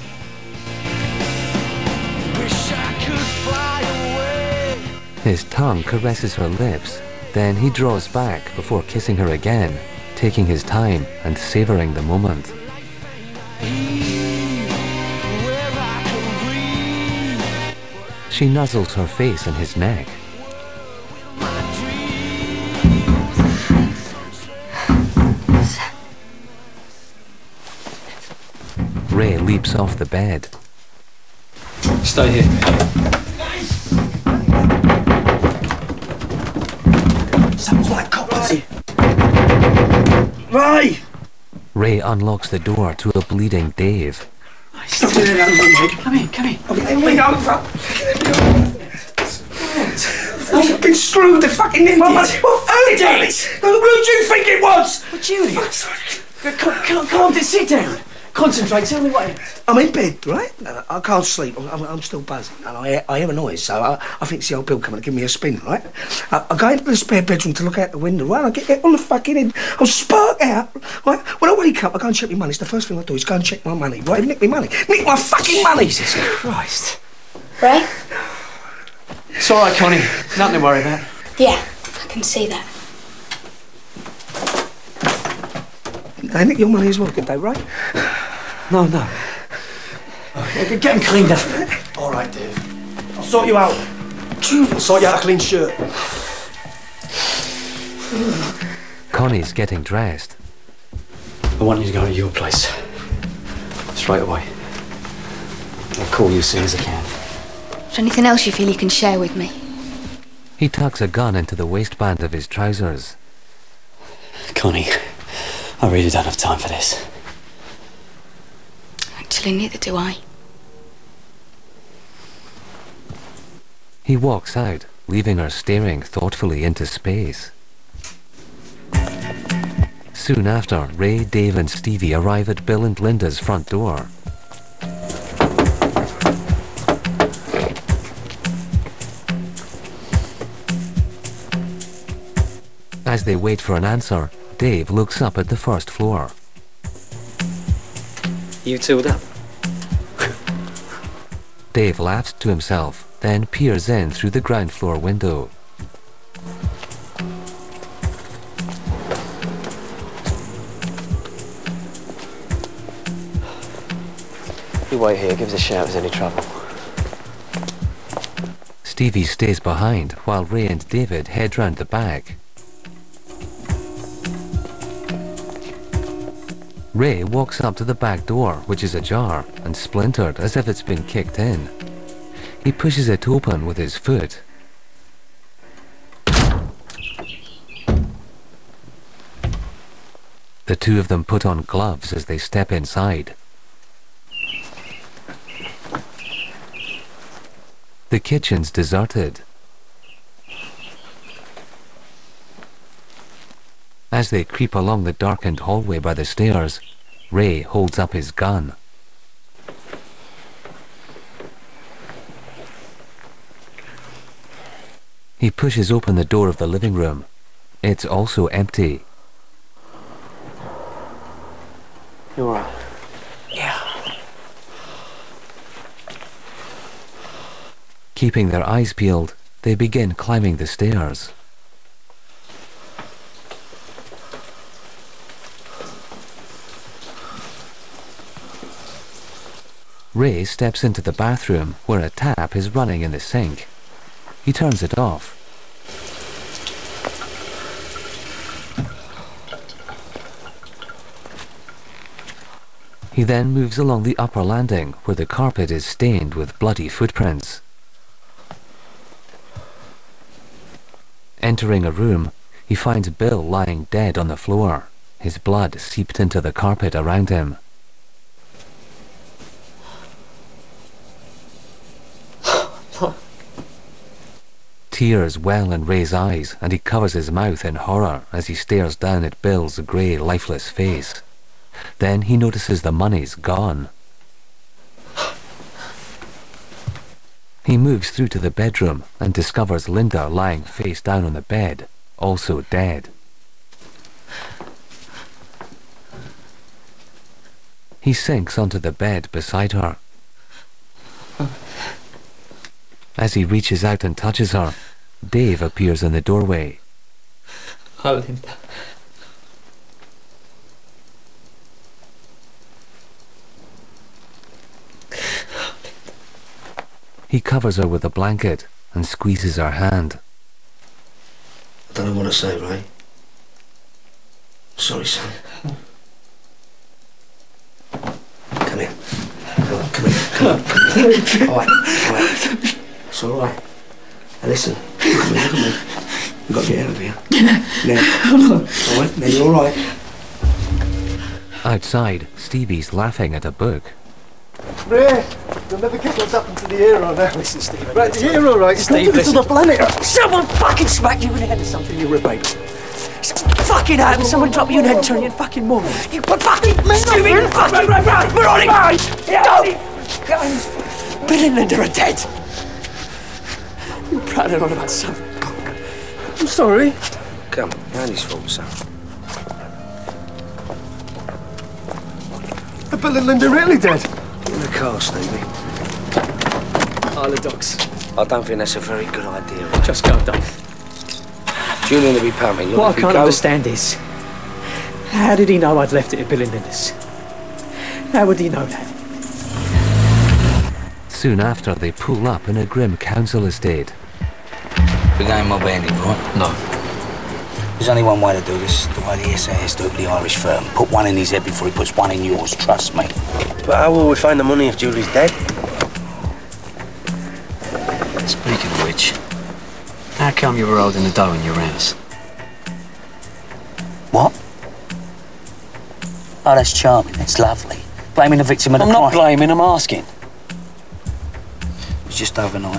His tongue caresses her lips. Then he draws back before kissing her again, taking his time and savouring the moment. She nuzzles her face in his neck. Ray leaps off the bed. Stay here. Sounds like coppers. Ray! Ray unlocks the door to a bleeding Dave. Stop doing that. Come in, come in. We know. I've been screwed, the fucking idiot. What idiot? Who do you think it was? What you idiot? Calm down, sit down. Concentrate, tell me what it is. I'm in bed, right? I can't sleep. I'm still buzzing. And I hear a noise, so I think it's the old Bill coming to give me a spin, right? I go into the spare bedroom to look out the window, right? I get hit on the fucking head. I'm spark out, right? When I wake up, I go and check my money. It's the first thing I do is go and check my money, right? Nick me money. Nick my fucking money! Jesus Christ. Ray? It's all right, Connie. Nothing to worry about. Yeah, I can see that. They nick your money as well, did they, right? No. Get him cleaned up. All right, Dave. I'll sort you out. I'll sort you out a clean shirt. Connie's getting dressed. I want you to go to your place. Straight away. I'll call you as soon as I can. Is there anything else you feel you can share with me? He tucks a gun into the waistband of his trousers. Connie, I really don't have time for this. Actually, neither do I. He walks out, leaving her staring thoughtfully into space. Soon after, Ray, Dave and Stevie arrive at Bill and Linda's front door. As they wait for an answer, Dave looks up at the first floor. You tooled up? Dave laughs to himself, then peers in through the ground floor window. You wait here, give us a shout if there's any trouble. Stevie stays behind while Ray and David head round the back. Ray walks up to the back door, which is ajar and splintered as if it's been kicked in. He pushes it open with his foot. The two of them put on gloves as they step inside. The kitchen's deserted. As they creep along the darkened hallway by the stairs, Ray holds up his gun. He pushes open the door of the living room. It's also empty. You alright? Yeah. Keeping their eyes peeled, they begin climbing the stairs. Ray steps into the bathroom where a tap is running in the sink. He turns it off. He then moves along the upper landing where the carpet is stained with bloody footprints. Entering a room, he finds Bill lying dead on the floor. His blood seeped into the carpet around him. Tears well in Ray's eyes, and he covers his mouth in horror as he stares down at Bill's grey, lifeless face. Then he notices the money's gone. He moves through to the bedroom and discovers Linda lying face down on the bed, also dead. He sinks onto the bed beside her. As he reaches out and touches her, Dave appears in the doorway. Oh, Linda. He covers her with a blanket and squeezes her hand. I don't know what to say, Ray. Sorry, son. Come here. Come here. Come on. All right. It's all right. Now listen. Look at me. We've got to get out of here. Now. All right. Now you're all right. Outside, Stevie's laughing at a book. Ray, you'll never guess what's happened to the hero now. Listen, Steve. Right, the hero, right? He's Steve, come to this listen. other planet. Someone fucking smack you in the head or something, you baby. Fucking happened. Someone drop you in the head and turn you in fucking moron. You fucking stupid fucking right. We're on it. Go. Bill and Linda are dead. You're prattling on about some cock. I'm sorry. Come on. It ain't his fault, son. Are Bill and Linda really dead? Get in the car, Stevie. Isle of Dogs. I don't think that's a very good idea, Ray. Just go, Dave. Julian will be pumping. Look, What if I you can't go- understand is, how did he know I'd left it at Bill and Linda's? How would he know that? Soon after, they pull up in a grim council estate. Big ain't mob ending, right? No. There's only one way to do this, the way the SAS do it with the Irish firm. Put one in his head before he puts one in yours, trust me. But how will we find the money if Julie's dead? Speaking of which, how come you were holding the dough in your house? What? Oh, that's charming, that's lovely. Blaming the victim of the I'm crime. not blaming, I'm asking. It was just overnight.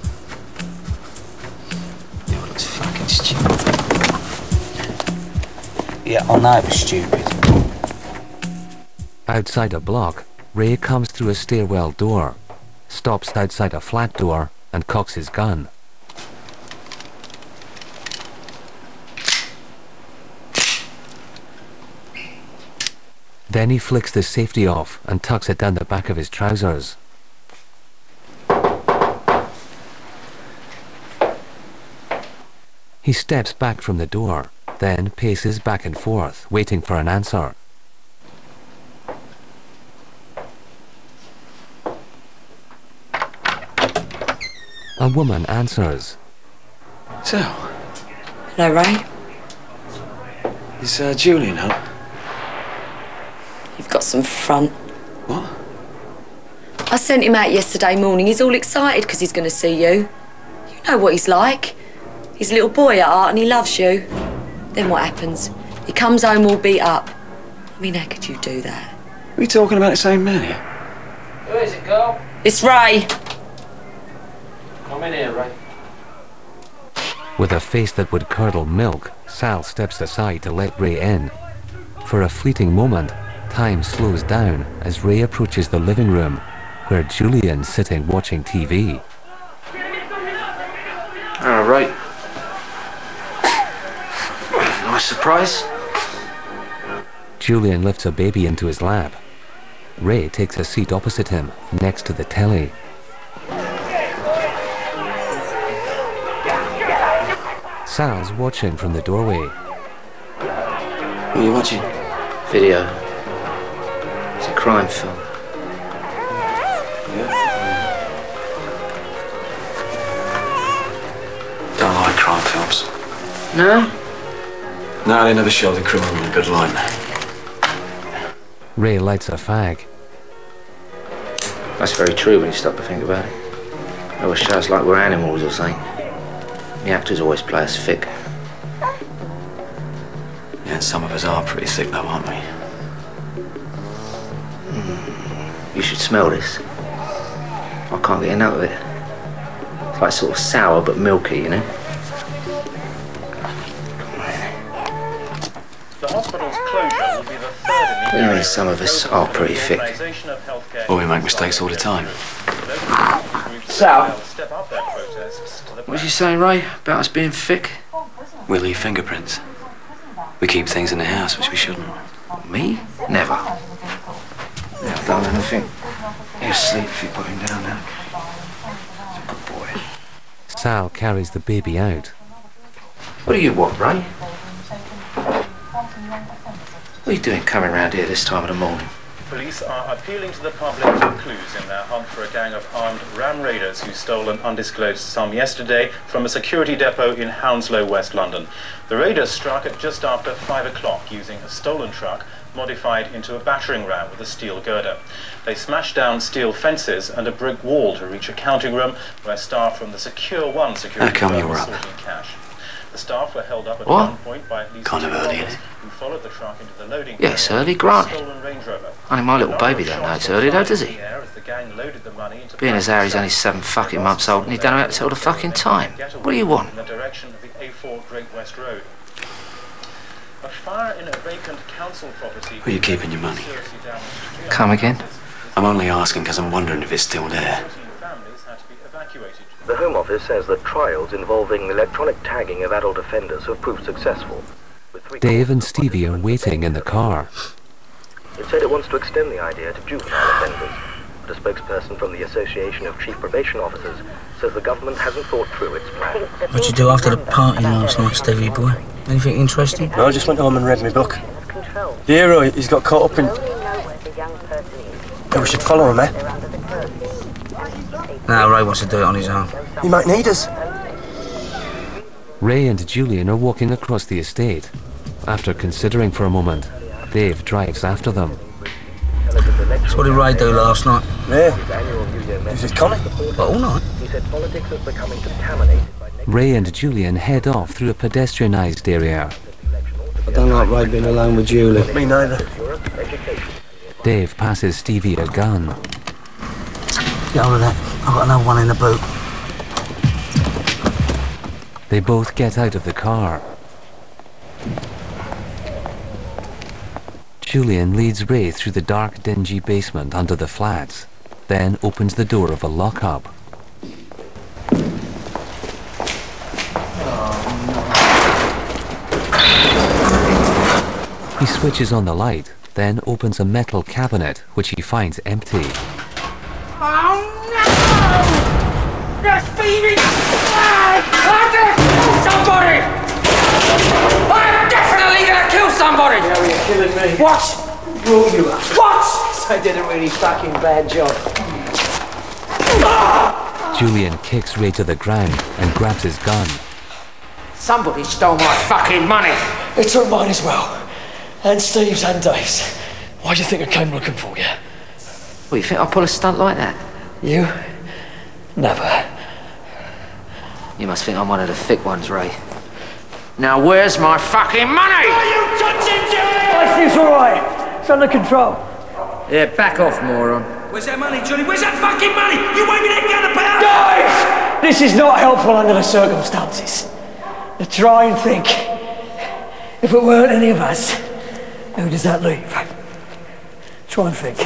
Yeah, well, it's fucking stupid. Yeah, I know it was stupid. Outside a block, Ray comes through a stairwell door, stops outside a flat door, and cocks his gun. Then he flicks the safety off and tucks it down the back of his trousers. He steps back from the door, then paces back and forth, waiting for an answer. A woman answers. So, Hello, Ray. is Julian home? You've got some front. What? I sent him out yesterday morning. He's all excited because he's going to see you. You know what he's like. He's a little boy at heart and he loves you. Then what happens? He comes home all beat up. I mean, how could you do that? Are we talking about the same man here? Who is it, girl? It's Ray. Come in here, Ray. With a face that would curdle milk, Sal steps aside to let Ray in. For a fleeting moment, time slows down as Ray approaches the living room, where Julian's sitting watching TV. All right. Nice surprise. Julian lifts a baby into his lap. Ray takes a seat opposite him, next to the telly. Sal's watching from the doorway. What are you watching? Video. It's a crime film. Don't like crime films. No? No, they never show the criminal in a good light. Ray lights a fag. That's very true when you stop to think about it. It always shows like we're animals or something. The actors always play us thick. Yeah, And some of us are pretty thick though, aren't we? You should smell this. I can't get enough of it. It's like sort of sour but milky, you know? The hospital's closure will be the third in What do you mean some of us are pretty thick? Well, we make mistakes all the time. Sal, what was you saying, Ray, about us being thick? We leave fingerprints. We keep things in the house which we shouldn't. Me? Never. Never done anything. He'll sleep if you put him down now. Good boy. Sal carries the baby out. What do you want, Ray? What are you doing coming round here this time of the morning? Police are appealing to the public for clues in their hunt for a gang of armed ram raiders who stole an undisclosed sum yesterday from a security depot in Hounslow, West London. The raiders struck at just after 5 o'clock using a stolen truck modified into a battering ram with a steel girder. They smashed down steel fences and a brick wall to reach a counting room where staff from the Secure One security firm were sorting cash. The staff were held up at one point by at least kind of early, who followed the truck into the loading Yeah, it's early, granted. Only my little baby don't know it's early though, does he? Being as Harry's only 7 fucking months old and he don't know how to tell the fucking time. What do you want? In the direction of the A4 Great West Road. A fire in a vacant council property. Where are you keeping your money? Come again? I'm only asking because I'm wondering if it's still there. The Home Office says that trials involving electronic tagging of adult offenders have proved successful. Dave and Stevie are waiting in the car. It said it wants to extend the idea to juvenile offenders, but a spokesperson from the Association of Chief Probation Officers says the government hasn't thought through its plan. What'd you do after the party last night, Stevie boy? Anything interesting? No, I just went home and read my book. The hero, he's got caught up in... Yeah, we should follow him, eh? No, Ray wants to do it on his own. He might need us. Ray and Julian are walking across the estate. After considering for a moment, Dave drives after them. So what did Ray do last night? Yeah. He was Connie. What, all night? Ray and Julian head off through a pedestrianised area. I don't like Ray being alone with Julie. Me neither. Dave passes Stevie a gun. Get hold of that. I've got another one in the boot. They both get out of the car. Julian leads Ray through the dark, dingy basement under the flats, then opens the door of a lock-up. He switches on the light, then opens a metal cabinet, which he finds empty. Oh no! They're thieving! I'm gonna kill somebody! I'm definitely gonna kill somebody! Yeah, you're killing me. What? Brought you up. What? I did a really fucking bad job. Julian kicks Ray to the ground and grabs his gun. Somebody stole my fucking money! They took mine as well. And Steve's and Dave's. Why do you think I came looking for you? What, you think I'll pull a stunt like that? You? Never. You must think I'm one of the thick ones, Ray. Now where's my fucking money? Are you touching Julie? It's alright. It's under control. Yeah, back off, moron. Where's that money, Johnny? Where's that fucking money? You waving that gun about? Dave! This is not helpful under the circumstances. Now try and think. If it weren't any of us, who does that leave? Try and think.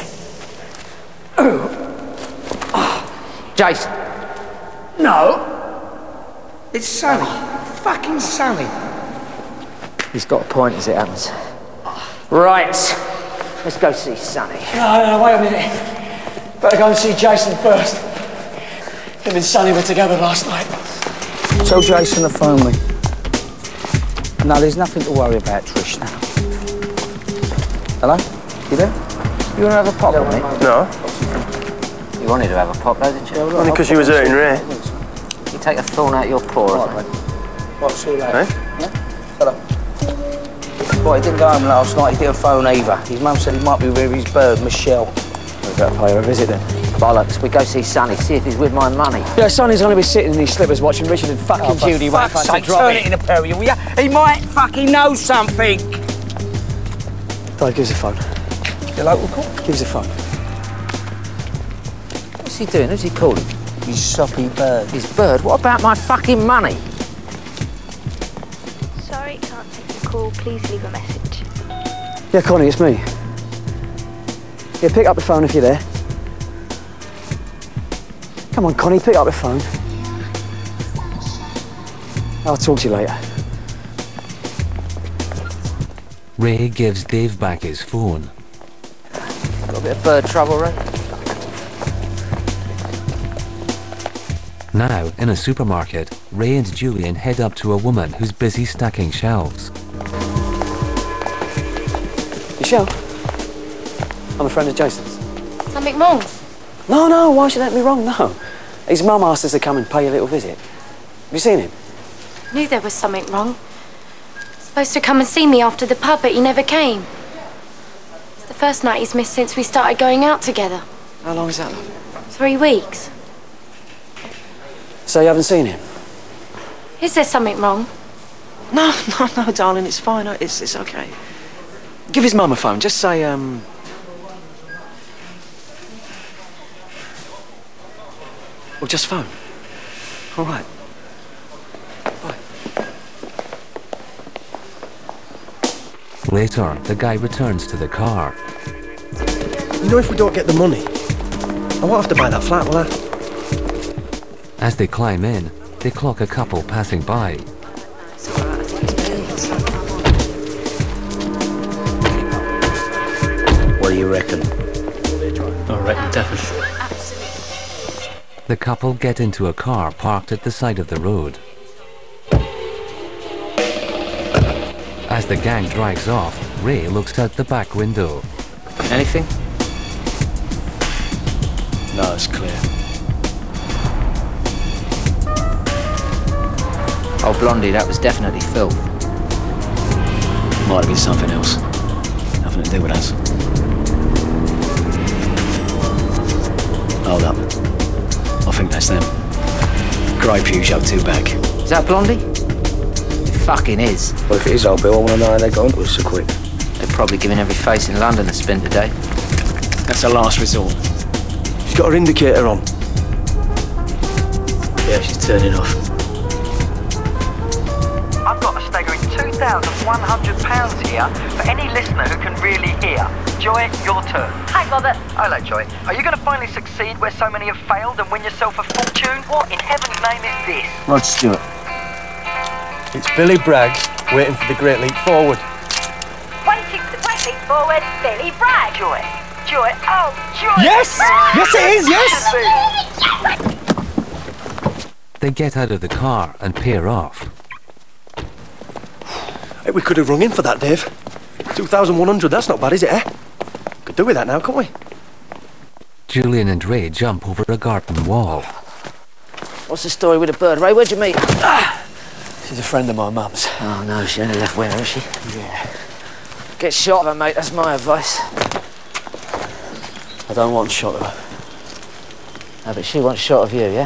Jason. No. It's Sonny. Fucking Sonny. He's got a point as it happens. Right. Let's go see Sonny. No, wait a minute. Better go and see Jason first. Him and Sonny were together last night. Tell Jason to phone me. No, there's nothing to worry about, Trish, now. Hello? You there? You want to have a pop, mate? No. You wanted to have a pop, though, didn't you? Only because you was hurting Ray. You take a thorn out your paw, Right, What, see you later? Eh? Yeah? Hello. Well, he didn't go home last night, he didn't phone either. His mum said he might be with his bird, Michelle. We better pay her a visit then. Bollocks, we go see Sonny, see if he's with my money. Yeah, Sonny's gonna be sitting in his slippers watching Richard and fucking Judy wait for us to drop turn it in a peril, will ya? He might fucking know something. Dave, give us a phone. Your local call? Give us a phone. What's he doing? Who's he calling? His soppy bird. His bird? What about my fucking money? Sorry, can't take your call. Please leave a message. Yeah, Connie, it's me. Yeah, pick up the phone if you're there. Come on, Connie, pick up the phone. I'll talk to you later. Ray gives Dave back his phone. Got a bit of bird trouble, Ray? Now, in a supermarket, Ray and Julian head up to a woman who's busy stacking shelves. Michelle? I'm a friend of Jason's. Something wrong? No, why should that be wrong? No. His mum asked us to come and pay a little visit. Have you seen him? Knew there was something wrong. Supposed to come and see me after the pub, but he never came. It's the first night he's missed since we started going out together. How long is that, love? 3 weeks. So you haven't seen him? Is there something wrong? No, darling, it's fine. It's okay. Give his mum a phone. Just say, Or just phone. All right. Bye. Later, the guy returns to the car. You know, if we don't get the money, I won't have to buy that flat, will I? As they climb in, they clock a couple passing by. What do you reckon? I reckon definitely. The couple get into a car parked at the side of the road. As the gang drives off, Ray looks out the back window. Anything? No, it's clear. Oh, Blondie, that was definitely Phil. Might have been something else. Nothing to do with us. Hold up. I think that's them. Grey Peugeot 2-back. Is that Blondie? It fucking is. Well, if it is, old Bill, I want to know how they got into us so quick. They're probably giving every face in London a spin today. That's a last resort. She's got her indicator on. Yeah, she's turning off. I've got a staggering £2,100 here for any listener who can really hear. Joy, your turn. Hi, Robert. Hello, Joy. Are you going to finally succeed where so many have failed and win yourself a fortune? What in heaven's name is this? Rod Stewart. It's Billy Bragg waiting for the Great Leap Forward. Waiting for the great leap forward, Billy Bragg. Joy. Oh, Joy. Yes! Yes, it is, yes! They get out of the car and pair off. Hey, we could have rung in for that, Dave. 2,100, that's not bad, is it, eh? Could do with that now, can't we? Julian and Ray jump over a garden wall. What's the story with the bird, Ray? Where'd you meet her? She's a friend of my mum's. Oh, no, she only left where, is she? Yeah. Get shot of her, mate. That's my advice. I don't want shot of her. No, but she wants shot of you, yeah?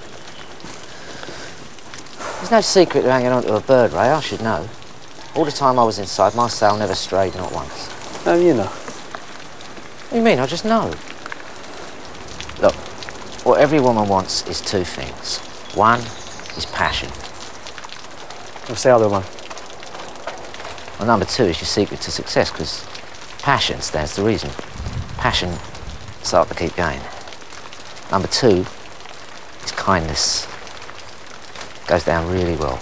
There's no secret to hanging on to a bird, Ray. I should know. All the time I was inside, my sail never strayed, not once. Oh, you know. What do you mean? I just know. Look, what every woman wants is two things. One is passion. What's the other one? Well, number two is your secret to success, because passion stands to reason. Passion is hard to keep going. Number two is kindness. Goes down really well.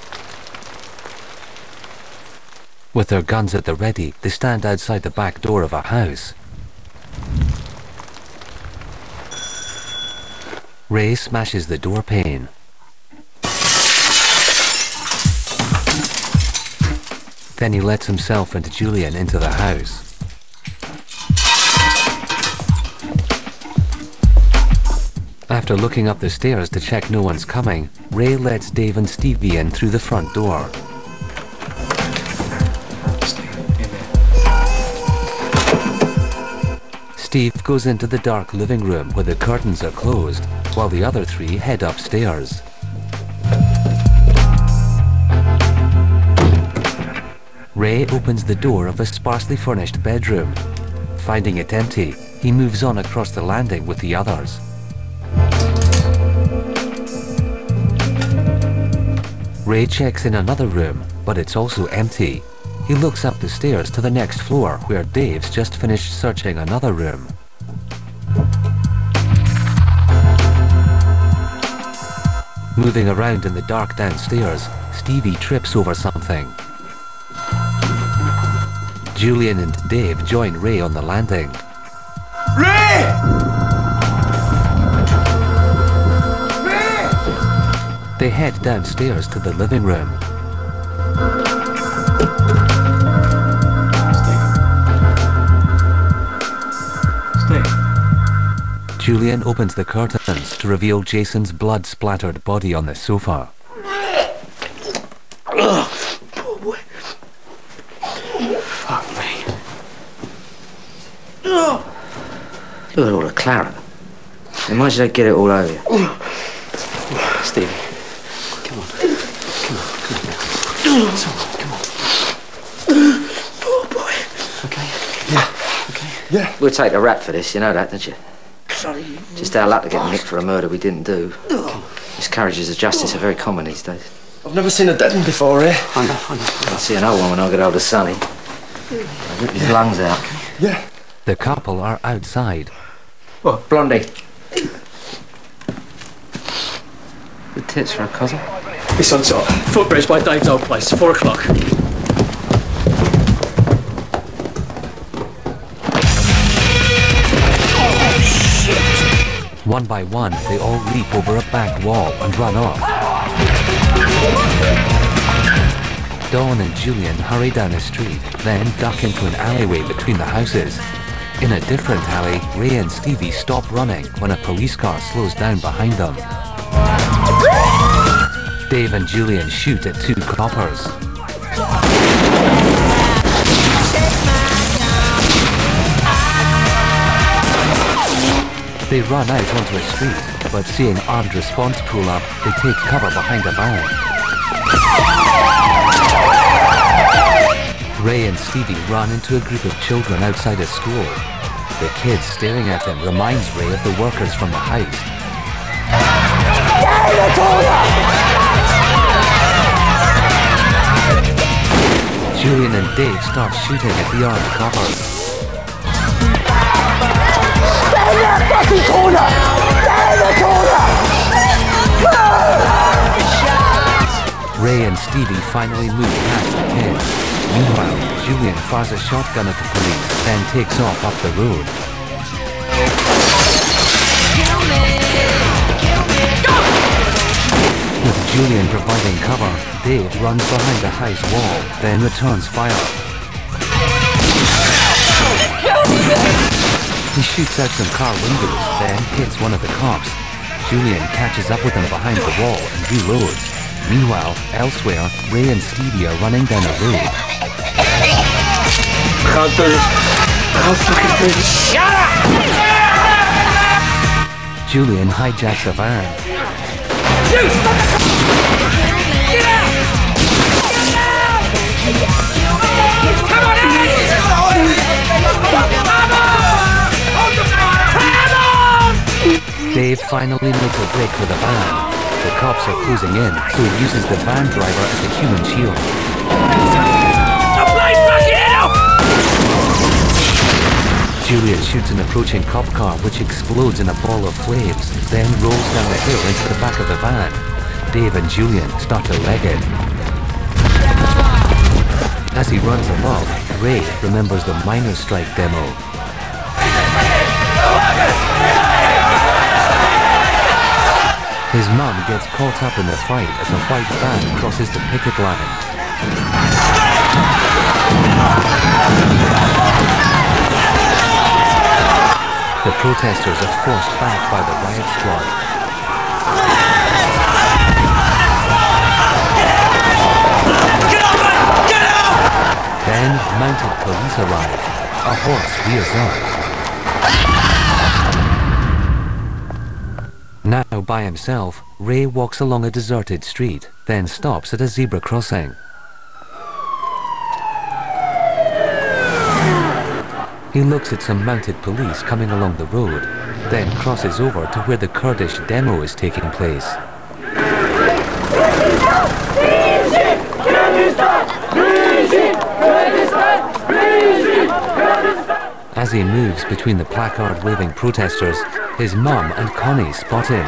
With their guns at the ready, they stand outside the back door of a house. Ray smashes the door pane. Then he lets himself and Julian into the house. After looking up the stairs to check no one's coming, Ray lets Dave and Stevie in through the front door. Steve goes into the dark living room where the curtains are closed, while the other three head upstairs. Ray opens the door of a sparsely furnished bedroom. Finding it empty, he moves on across the landing with the others. Ray checks in another room, but it's also empty. He looks up the stairs to the next floor, where Dave's just finished searching another room. Moving around in the dark downstairs, Stevie trips over something. Julian and Dave join Ray on the landing. Ray! They head downstairs to the living room. Julian opens the curtains to reveal Jason's blood-splattered body on the sofa. Poor boy. Fuck me. Look at all the claret. Imagine they get it all over you. Stevie, come on. Come on, come on. It's all right, come on. Poor boy. Okay? Yeah. Okay? Yeah. We'll take the rap for this, you know that, don't you? Sorry. Just our luck to get nicked for a murder we didn't do. Miscarriages of justice are very common these days. I've never seen a dead one before, eh? I know. I'll see an old one when I get older, Sonny. I'll rip his lungs out. Yeah. The couple are outside. What, Blondie? Good tits for a cousin. It's on top. Footbridge by Dave's old place, 4 o'clock. One by one, they all leap over a back wall and run off. Dawn and Julian hurry down a street, then duck into an alleyway between the houses. In a different alley, Ray and Stevie stop running when a police car slows down behind them. Dave and Julian shoot at 2 coppers. They run out onto a street, but seeing armed response pull up, they take cover behind a van. Ray and Stevie run into a group of children outside a school. The kids staring at them reminds Ray of the workers from the heist. Julian and Dave start shooting at the armed coppers. Stay in that fucking corner! Stay in the corner! Ray and Stevie finally move past the kids. Meanwhile, Julian fires a shotgun at the police, then takes off up the road. With Julian providing cover, Dave runs behind the house wall, then returns fire. He shoots out some car windows, then hits one of the cops. Julian catches up with him behind the wall and reloads. Meanwhile, elsewhere, Ray and Stevie are running down a road. Can't do this. Can't fucking do this. Shut up! Julian hijacks a van. You stop the... Get out! Come on in! Dave finally makes a break for the van. The cops are closing in, so he uses the van driver as a human shield. Julian shoots an approaching cop car which explodes in a ball of flames, then rolls down the hill into the back of the van. Dave and Julian start to leg it. As he runs along, Ray remembers the miners' strike demo. His mum gets caught up in the fight as a white van crosses the picket line. The protesters are forced back by the riot squad. Then mounted police arrive. A horse rears up. Now by himself, Ray walks along a deserted street, then stops at a zebra crossing. He looks at some mounted police coming along the road, then crosses over to where the Kurdish demo is taking place. As he moves between the placard-waving protesters, his mum and Connie spot him.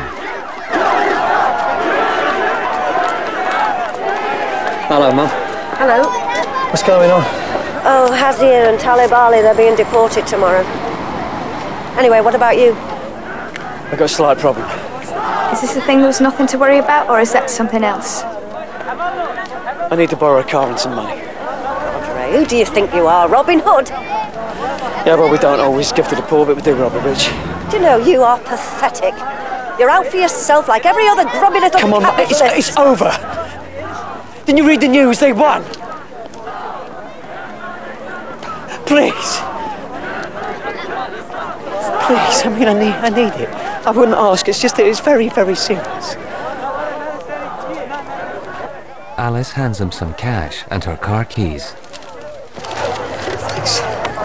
Hello, Mum. Hello. What's going on? Oh, Hazir and Talib Ali, they're being deported tomorrow. Anyway, what about you? I've got a slight problem. Is this the thing there was nothing to worry about, or is that something else? I need to borrow a car and some money. God, Ray, who do you think you are, Robin Hood? Yeah, well, we don't always give to the poor, but we do rob the rich. Do you know, you are pathetic. You're out for yourself like every other grubby little Come on, capitalist. it's over. Didn't you read the news? They won. Please. Please, I mean, I need it. I wouldn't ask, it's just that it's very, very serious. Alice hands him some cash and her car keys. Thanks.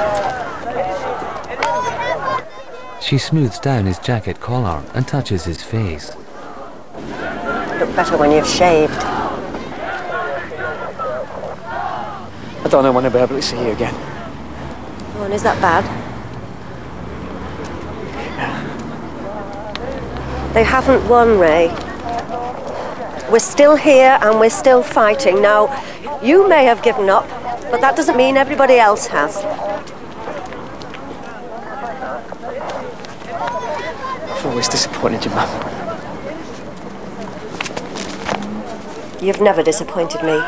She smooths down his jacket collar and touches his face. You look better when you've shaved. I don't know when I'll be able to see you again. Oh, and is that bad? They haven't won, Ray. We're still here and we're still fighting. Now, you may have given up, but that doesn't mean everybody else has. I've always disappointed you, Mum. You've never disappointed me.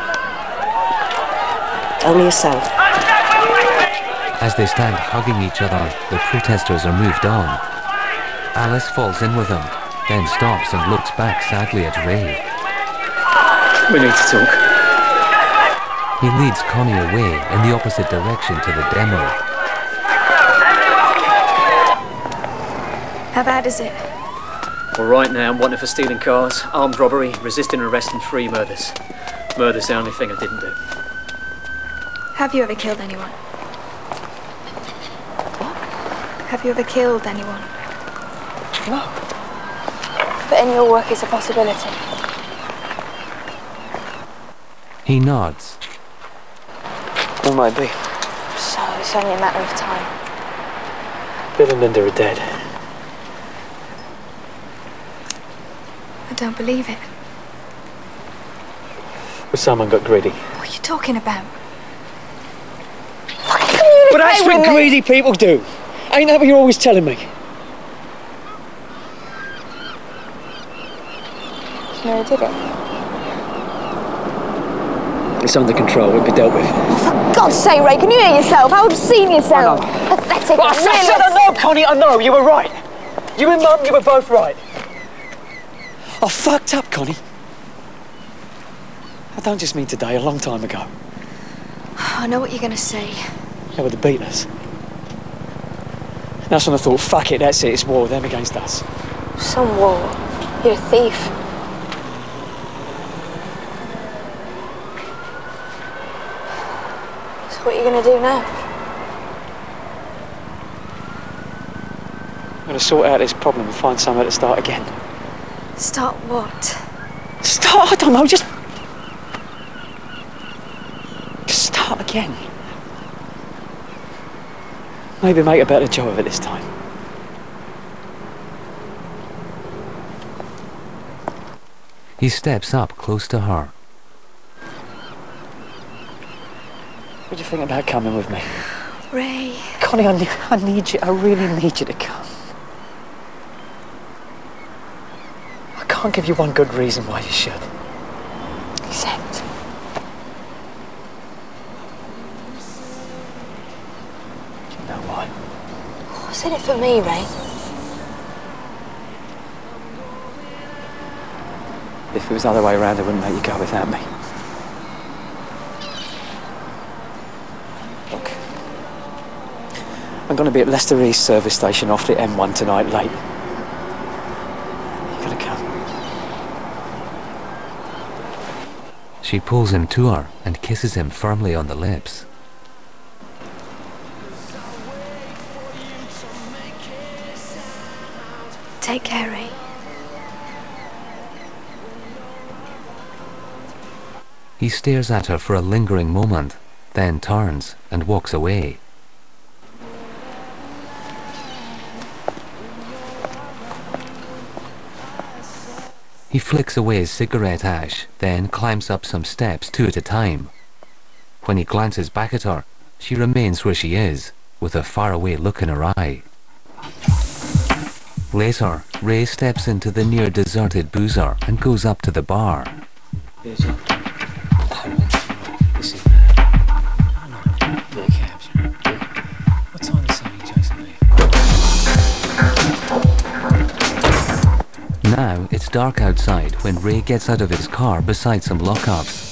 Only yourself. As they stand hugging each other, the protesters are moved on. Alice falls in with them, then stops and looks back sadly at Ray. We need to talk. He leads Connie away in the opposite direction to the demo. How bad is it? Well, right now I'm wanted for stealing cars, armed robbery, resisting arrest and 3 murders. Murder's the only thing I didn't do. Have you ever killed anyone? Have you ever killed anyone? No. But in your work it's a possibility. He nods. Well, might be. So it's only a matter of time. Bill and Linda are dead. I don't believe it. But someone got greedy. What are you talking about? But that's what greedy people do. Ain't that what you're always telling me? No, I did it. It's under control, it'll be dealt with. For God's sake, Ray, can you hear yourself? How obscene you sound. Pathetic. Well, I said I know, Connie, I know, you were right. You and Mum, you were both right. I fucked up, Connie. I don't just mean today, a long time ago. I know what you're going to say. Yeah, with the Beatles. That's when I thought, fuck it, that's it, it's war, them against us. Some war. You're a thief. So what are you going to do now? I'm going to sort out this problem and find somewhere to start again. Start what? Start? I don't know, just start again. Maybe make a better job of it this time. He steps up close to her. What do you think about coming with me? Ray. Connie, I need you. I really need you to come. I can't give you one good reason why you should. Except... You know why? What's in it for me, Ray? If it was the other way around, I wouldn't let you go without me. Look, I'm going to be at Leicester East service station off the M1 tonight late. You gotta come. She pulls him to her and kisses him firmly on the lips. Take care, Ray. He stares at her for a lingering moment, then turns and walks away. He flicks away his cigarette ash, then climbs up some steps 2 at a time. When he glances back at her, she remains where she is, with a faraway look in her eye. Later, Ray steps into the near-deserted boozer and goes up to the bar. Listen. What time is Sonny Jason leave? Now, it's dark outside when Ray gets out of his car beside some lockups.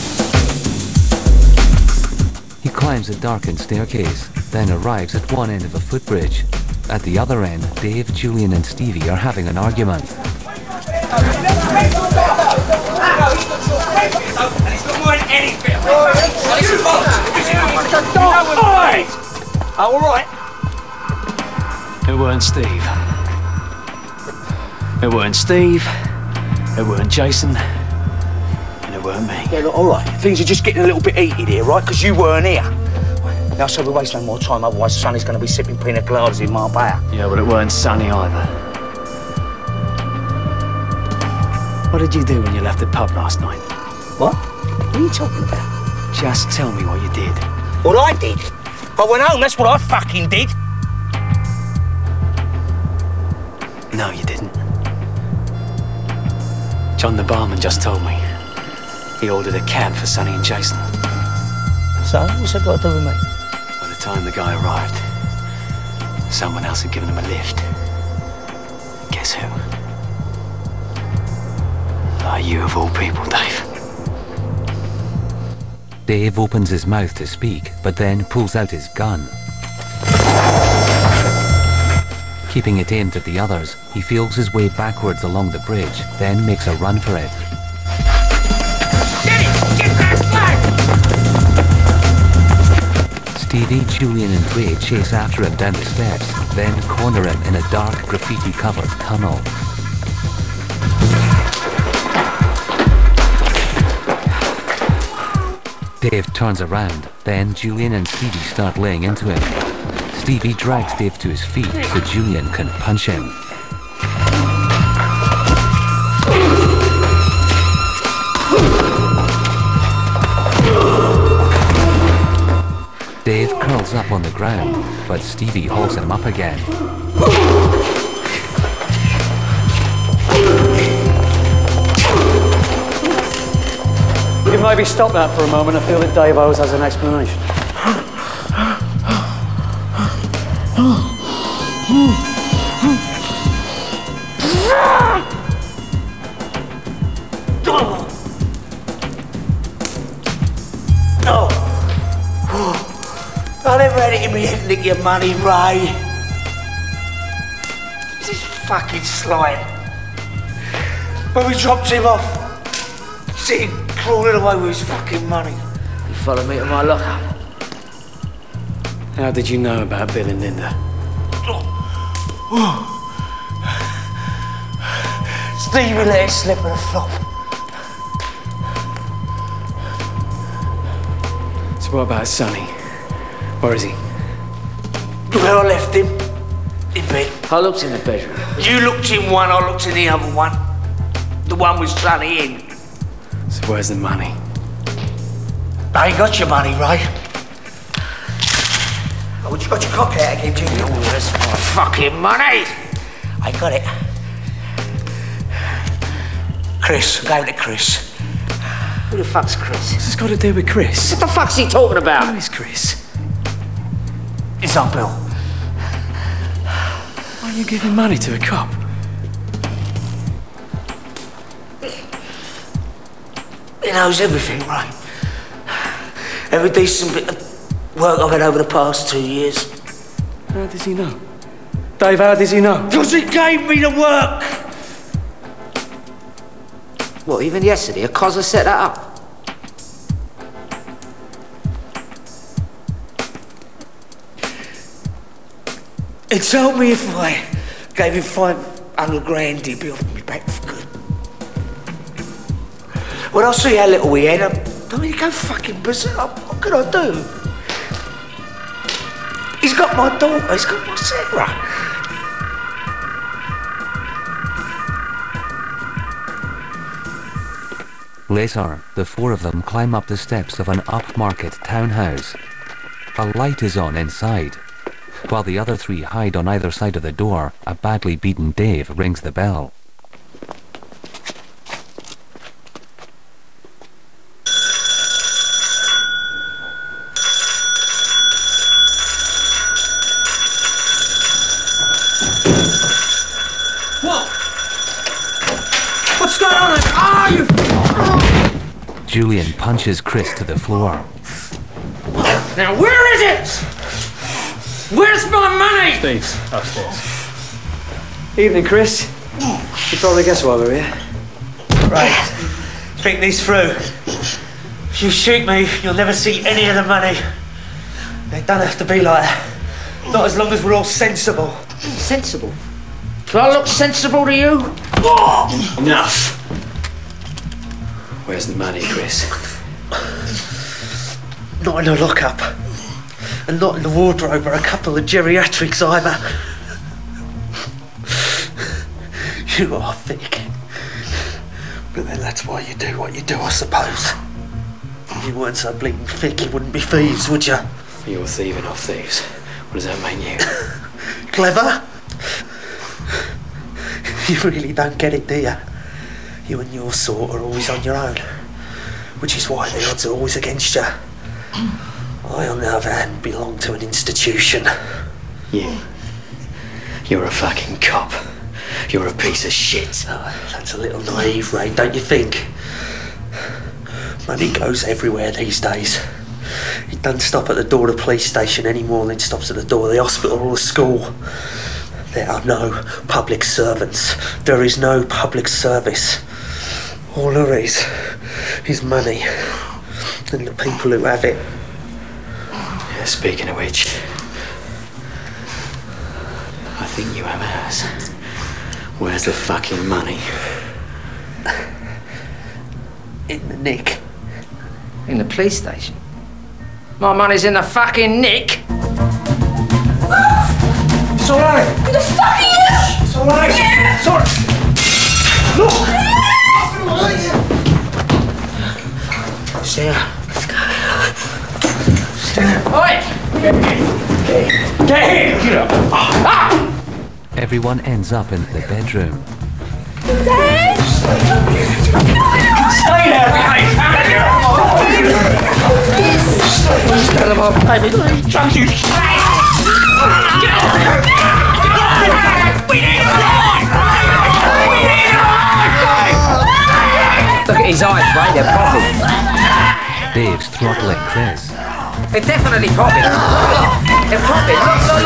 He climbs a darkened staircase, then arrives at one end of a footbridge. At the other end, Dave, Julian and Stevie are having an argument. All right. It weren't Steve. It weren't Steve. It weren't Jason. And it weren't me. Yeah, look, all right. Things are just getting a little bit heated here, right? Because you weren't here. Now, so we waste no more time, otherwise Sonny's going to be sipping pina coladas in Marbella. Yeah, but it weren't Sonny either. What did you do when you left the pub last night? What? What are you talking about? Just tell me what you did. What I did? I went home, that's what I fucking did. No, you didn't. John the barman just told me. He ordered a cab for Sonny and Jason. So, what's that got to do with me? By the time the guy arrived, someone else had given him a lift. Guess who? You of all people, Dave. Dave opens his mouth to speak, but then pulls out his gun. Keeping it aimed at the others, he feels his way backwards along the bridge, then makes a run for it. Get it! Get that flag! Stevie, Julian and Ray chase after him down the steps, then corner him in a dark, graffiti-covered tunnel. Dave turns around, then Julian and Stevie start laying into him. Stevie drags Dave to his feet so Julian can punch him. Dave curls up on the ground, but Stevie hauls him up again. You maybe stop that for a moment. I feel that Dave owes us an explanation. No. I never had it in me head to nick your money, Ray. This fucking slime. When we dropped him off, sitting crawling away with his fucking money. You followed me to my lockup. How did you know about Bill and Linda? Stevie let it slip in a flop. So what about Sonny? Where is he? Where I left him. In bed. I looked in the bedroom. You looked in one, I looked in the other one. The one with Sonny in. So where's the money? I ain't got your money, Ray. Oh, you got your cock out again, Junior? Oh, that's my fucking money! I got it. Chris, I gave it to Chris. Who the fuck's Chris? What's this got to do with Chris? What the fuck's he talking about? Who is Chris? It's Aunt Bill. Why are you giving money to a cop? He knows everything, right? Every decent bit of work I've had over the past 2 years. How does he know? Dave, how does he know? Because he gave me the work! What, even yesterday, a cozzer set that up? He told me if I gave him 5 100 grand he'd be off me back for good. When I see how little we had, I mean, go fucking berserk. What could I do? He's got my daughter, he's got my Sarah. Later, the four of them climb up the steps of an upmarket townhouse. A light is on inside. While the other three hide on either side of the door, a badly beaten Dave rings the bell. What? What's going on? Ah, you... Julian punches Chris to the floor. Now, where is it? Where's my money? Steve's upstairs. Evening, Chris. You probably guess why we're here. Right. Think this through. If you shoot me, you'll never see any of the money. It don't have to be like that. Not as long as we're all sensible. Sensible? Do I look sensible to you? Enough. Where's the money, Chris? Not in the lockup. And not in the wardrobe or a couple of geriatrics either. You are thick. But then that's why you do what you do, I suppose. If you weren't so bleeding thick, you wouldn't be thieves, would you? You're thieving off thieves. What does that mean, you? Clever? You really don't get it, do you? You and your sort are always on your own. Which is why the odds are always against you. I, on the other hand, belong to an institution. You're a fucking cop. You're a piece of shit. Oh, that's a little naive, Ray, don't you think? Money goes everywhere these days. It doesn't stop at the door of the police station any more than it stops at the door of the hospital or the school. There are no public servants. There is no public service. All there is money. And the people who have it. Yeah, speaking of which, I think you have ours. Where's the fucking money? In the nick. In the police station? My money's in the fucking nick. It's alright. Who the fuck are you? It's alright. It's alright. Look! Sarah. Oi! Get here! Get up! Ah! Everyone ends up in the bedroom. Dad! Stay there, mate! Stand them up, baby. Don't you... Look at his eyes, Ray, they're popping. Dave's throttling Chris. They're definitely popping. They're popping. Look.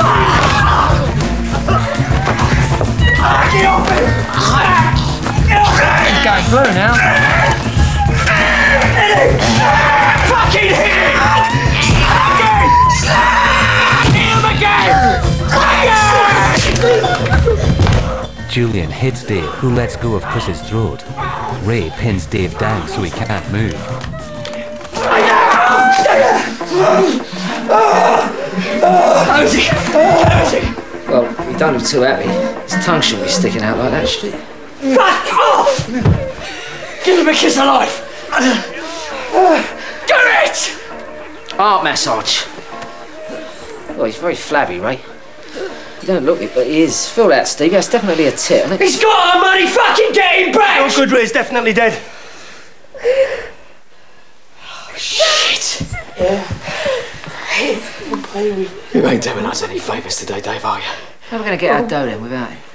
Get off it! He's going blue now. Fucking hit him! Julian hits Dave, who lets go of Chris's throat. Ray pins Dave down so he can't move. Well, you don't look too happy. His tongue shouldn't be sticking out like that, should it? Fuck off! Give him a kiss of life! Do it! Heart massage. Oh, he's very flabby, Ray. You don't look it, but he is. Feel that, Steve. That's definitely a tit, isn't it? He's got our money! Fucking get him back! Oh, good, Ray's definitely dead. Oh, shit! You ain't doing us any favours today, Dave, are you? How are we going to get our dough then without him?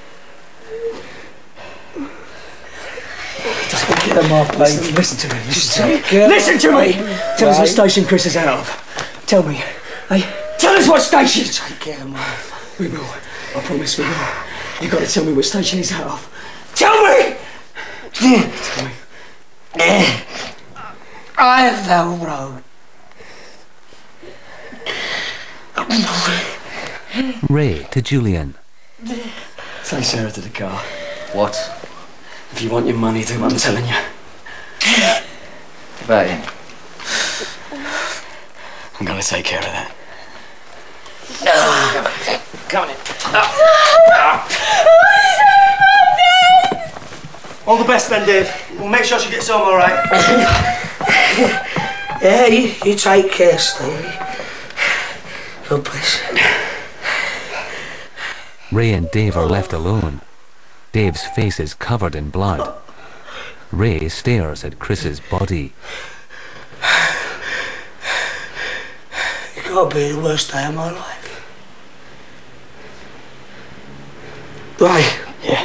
Get him off, mate. Listen to me. Listen to me! Tell us what station Chris is out of. Tell me. Hey, tell us what station! Get him off. We will. I promise we will. You got to tell me what station he's out of. Tell me! Tell me. Ivell Road. Ray to Julian. Take Sarah to the car. What? If you want your money, do what I'm telling you. What about him? I'm gonna take care of that. Come on in. All the best then, Dave. We'll make sure she gets home all right. Yeah, you take care, Stevie. God bless you. Ray and Dave are left alone. Dave's face is covered in blood. Ray stares at Chris's body. It's got to be the worst day of my life. Ray. Yeah.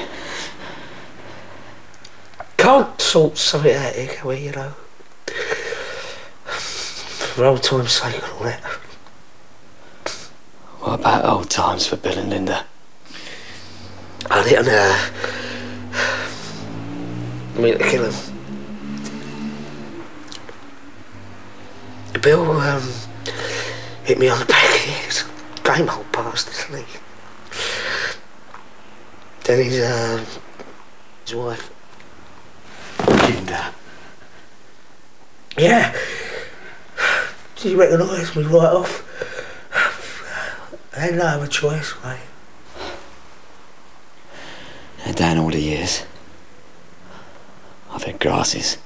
Can't sort something out here, can we, you know? For old time's sake and all that. What about old times for Bill and Linda? I didn't mean to kill him. Bill hit me on the back of the head. He's a game old bastard, isn't he? Then his wife. Linda. Yeah. She recognised me right off. I had no other choice, mate. And down all the years, I've had grasses.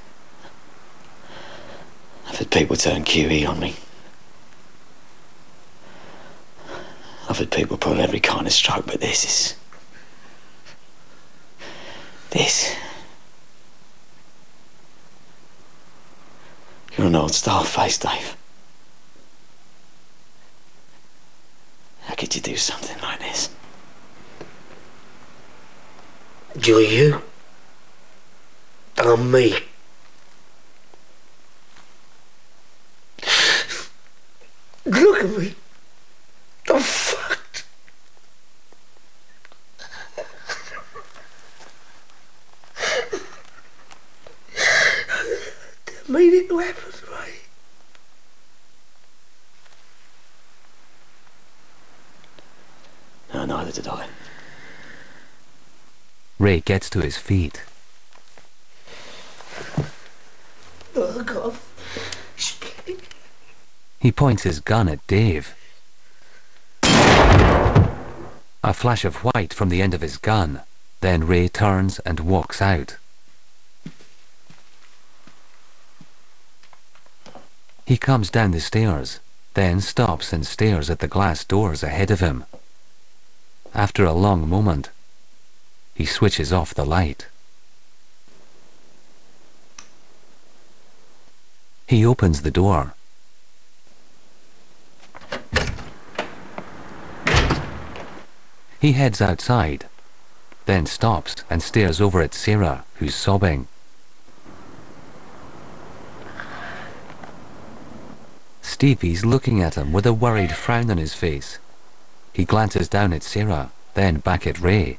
I've had people turn QE on me. I've had people pull every kind of stroke, but this. You're an old star face, Dave. How could you do something like this? You're you. I'm me. Look at me. I'm fucked. I made it to happen, right? No, neither did I. Ray gets to his feet. Oh, God. He points his gun at Dave. A flash of white from the end of his gun. Then Ray turns and walks out. He comes down the stairs, then stops and stares at the glass doors ahead of him. After a long moment, he switches off the light. He opens the door. He heads outside, then stops and stares over at Sarah, who's sobbing. Stevie's looking at him with a worried frown on his face. He glances down at Sarah, then back at Ray.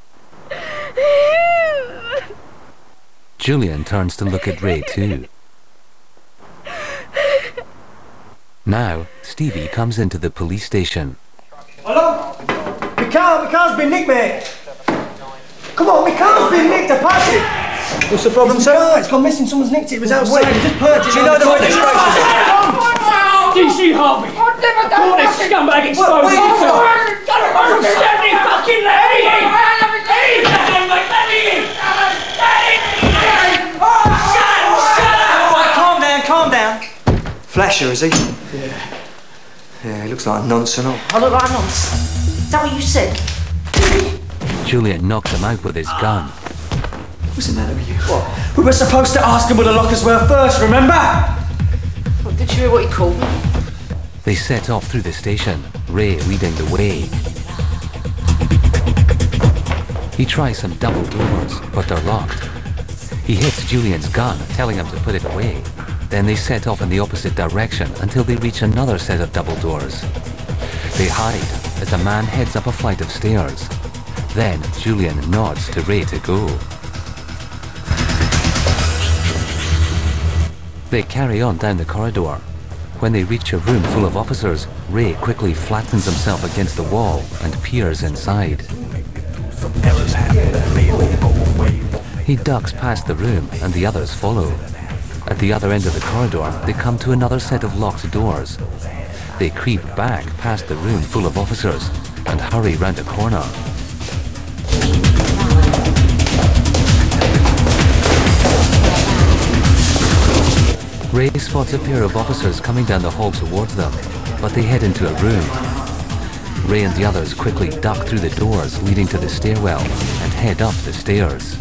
Julian turns to look at Ray too. Now, Stevie comes into the police station. Hello? The car's been nicked, mate. Come on, the car's been nicked, I passed it. What's the problem, sir? No, it's gone missing. Someone's nicked it. It was outside. It was just purchased. You know the registration. DC Harvey! Caught this scumbag exposed! What are you doing? Fucking Calm down. Flasher, is he? Yeah, he looks like a nonce and all. I look like a nonce. Is that what you said? Julian knocks him out with his gun. What's the matter with you? What? We were supposed to ask him what the lockers were first, remember? Well, did you hear what he called me? They set off through the station, Ray leading the way. He tries some double doors, but they're locked. He hits Julian's gun, telling him to put it away. Then they set off in the opposite direction until they reach another set of double doors. They hide as a man heads up a flight of stairs. Then Julian nods to Ray to go. They carry on down the corridor. When they reach a room full of officers, Ray quickly flattens himself against the wall and peers inside. What the hell has happened to me, little boy? He ducks past the room and the others follow. At the other end of the corridor, they come to another set of locked doors. They creep back past the room full of officers and hurry round a corner. Ray spots a pair of officers coming down the hall towards them, but they head into a room. Ray and the others quickly duck through the doors leading to the stairwell and head up the stairs.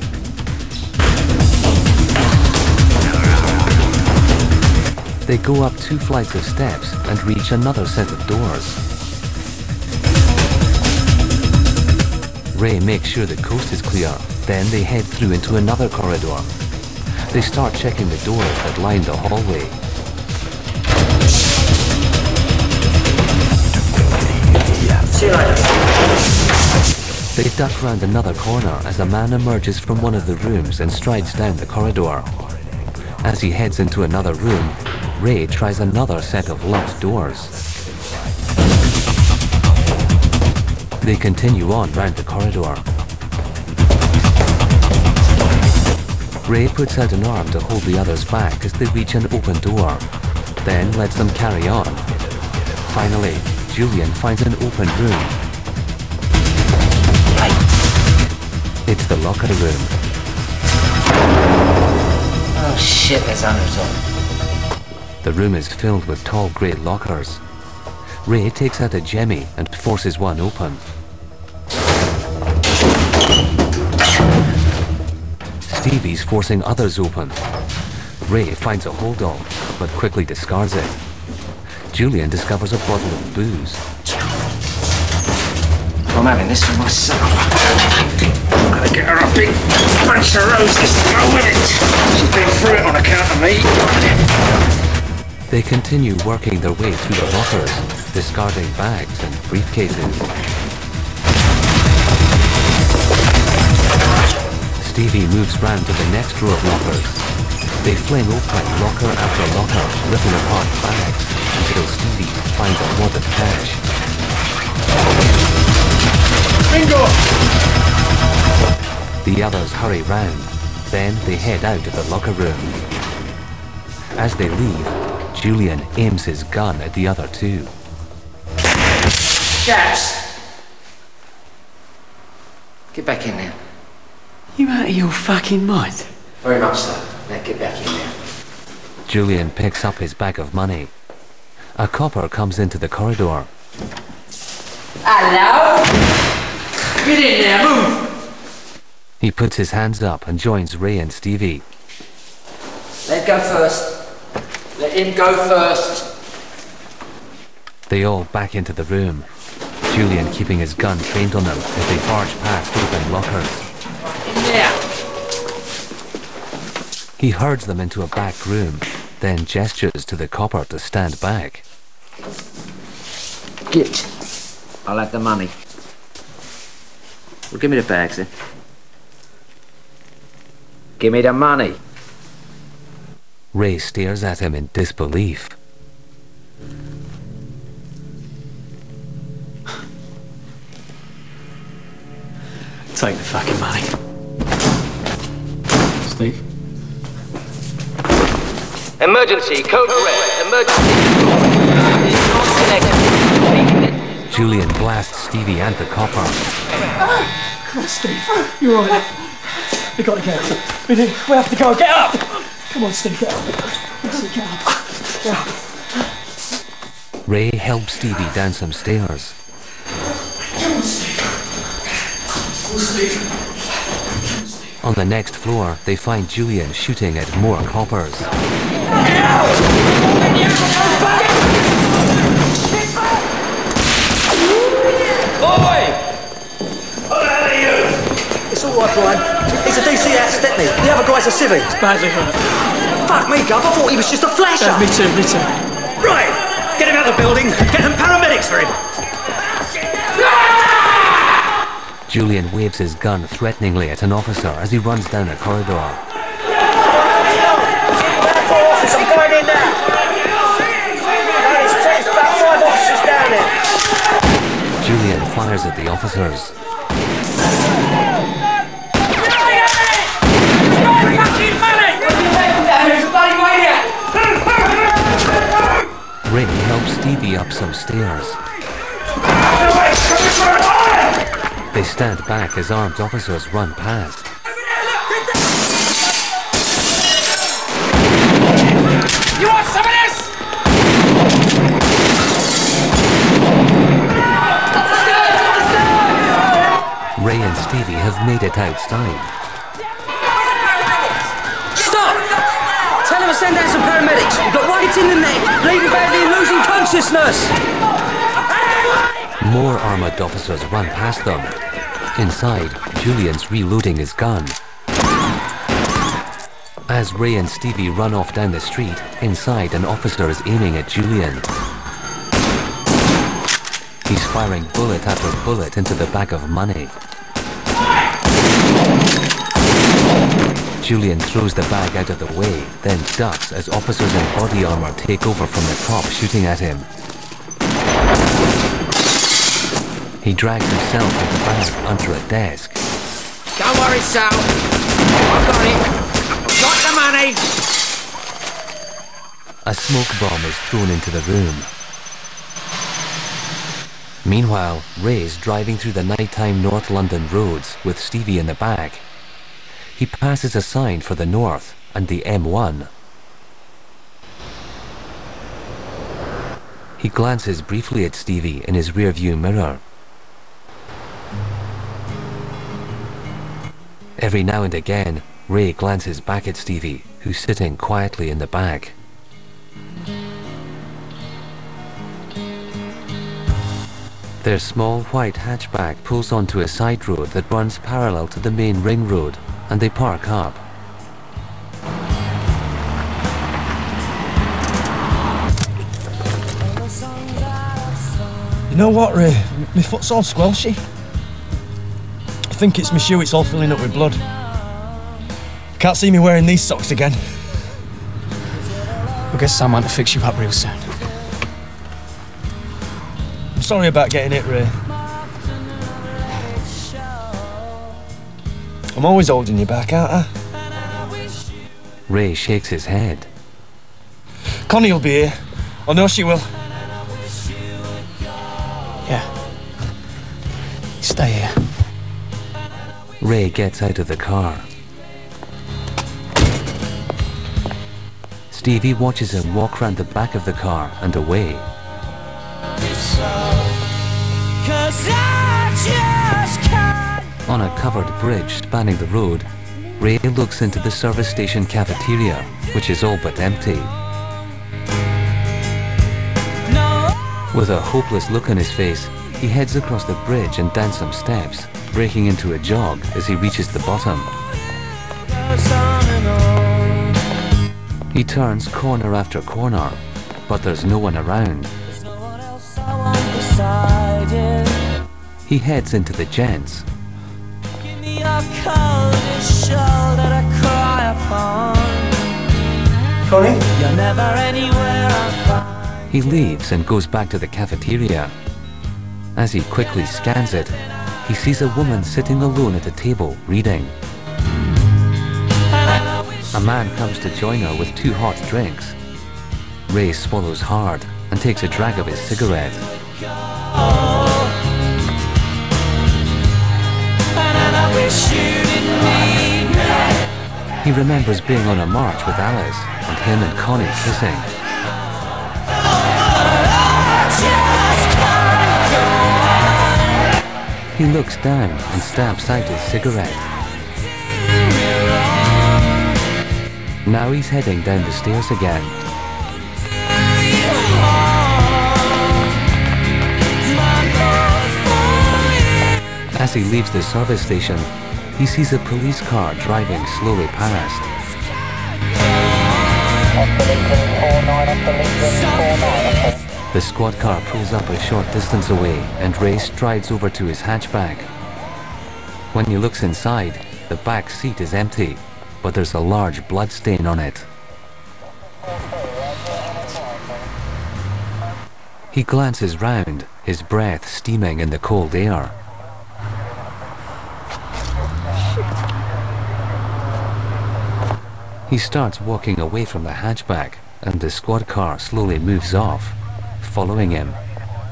They go up 2 flights of steps and reach another set of doors. Ray makes sure the coast is clear, then they head through into another corridor. They start checking the doors that line the hallway. See you later. They duck round another corner as a man emerges from one of the rooms and strides down the corridor. As he heads into another room, Ray tries another set of locked doors. They continue on round the corridor. Ray puts out an arm to hold the others back as they reach an open door, then lets them carry on. Finally, Julian finds an open room. It's the locker room. Oh shit, there's hundreds of them. The room is filled with tall grey lockers. Ray takes out a jemmy and forces one open. Stevie's forcing others open. Ray finds a holdall, but quickly discards it. Julian discovers a bottle of booze. I'm having this for myself. I'm gonna get her a big bunch of roses to go with it. She's been through it on account of me. They continue working their way through the lockers, discarding bags and briefcases. Stevie moves round to the next row of lockers. They fling open locker after locker, ripping apart bags, until Stevie finds a wad of cash. Bingo! The others hurry round. Then they head out of the locker room. As they leave, Julian aims his gun at the other two. Chaps! Get back in there. You out of your fucking mind? Very much so. Now get back in there. Julian picks up his bag of money. A copper comes into the corridor. Hello? Get in there, move! He puts his hands up and joins Ray and Stevie. Let go first. Let him go first. They all back into the room, Julian keeping his gun trained on them as they barge past open lockers. In there! He herds them into a back room, then gestures to the copper to stand back. Get. I'll have the money. Well, give me the bags then. Give me the money. Ray stares at him in disbelief. Take the fucking money. Steve? Emergency, code red. Emergency. Julian blasts Stevie and the copper. Come on, Steve. You're all right. We gotta get out. We have to go. Get up! Come on, Steve, get up. Get up. Get up. Ray helps Stevie down some stairs. Come on, Steve. Come on, Steve. On the next floor, they find Julian shooting at more coppers. Boy! What the hell are you? It's all right, Brian. He's a DC out Stepney. The other guy's a civvy. It's badly hurt. Fuck me, Gov. I thought he was just a flasher. Me too. Right. Get him out of the building. Get them paramedics for him. Julian waves his gun threateningly at an officer as he runs down a corridor. I'm going in now. There's about 5 officers down there. Julian fires at the officers. stairs. They stand back as armed officers run past. You want some of this? Ray and Stevie have made it outside. Stop! Tell them to send out some paramedics. We've got White in the neck, bleeding badly and losing consciousness. More armoured officers run past them. Inside, Julian's reloading his gun. As Ray and Stevie run off down the street, inside an officer is aiming at Julian. He's firing bullet after bullet into the bag of money. Julian throws the bag out of the way, then ducks as officers in body armour take over from the top, shooting at him. He drags himself with the bag under a desk. Don't worry, Sal. I've got it. Got the money. A smoke bomb is thrown into the room. Meanwhile, Ray's driving through the nighttime North London roads with Stevie in the back. He passes a sign for the North and the M1. He glances briefly at Stevie in his rearview mirror. Every now and again, Ray glances back at Stevie, who's sitting quietly in the back. Their small white hatchback pulls onto a side road that runs parallel to the main ring road, and they park up. You know what, Ray? My foot's all squelchy. I think it's my shoe, it's all filling up with blood. Can't see me wearing these socks again. We'll get someone to fix you up real soon. I'm sorry about getting it, Ray. I'm always holding you back, aren't I? Ray shakes his head. Connie will be here. I know she will. Yeah. Stay here. Ray gets out of the car. Stevie watches him walk round the back of the car and away. On a covered bridge spanning the road, Ray looks into the service station cafeteria, which is all but empty. With a hopeless look on his face, he heads across the bridge and down some steps, breaking into a jog as he reaches the bottom. He turns corner after corner, but there's no one around. He heads into the gents. Connie? He leaves and goes back to the cafeteria. As he quickly scans it, he sees a woman sitting alone at a table, reading. A man comes to join her with 2 hot drinks. Ray swallows hard and takes a drag of his cigarette. He remembers being on a march with Alice and him and Connie kissing. He looks down and stamps out his cigarette. Now he's heading down the stairs again. As he leaves the service station, he sees a police car driving slowly past. The squad car pulls up a short distance away and Ray strides over to his hatchback. When he looks inside, the back seat is empty, but there's a large blood stain on it. He glances round, his breath steaming in the cold air. He starts walking away from the hatchback, and the squad car slowly moves off, following him.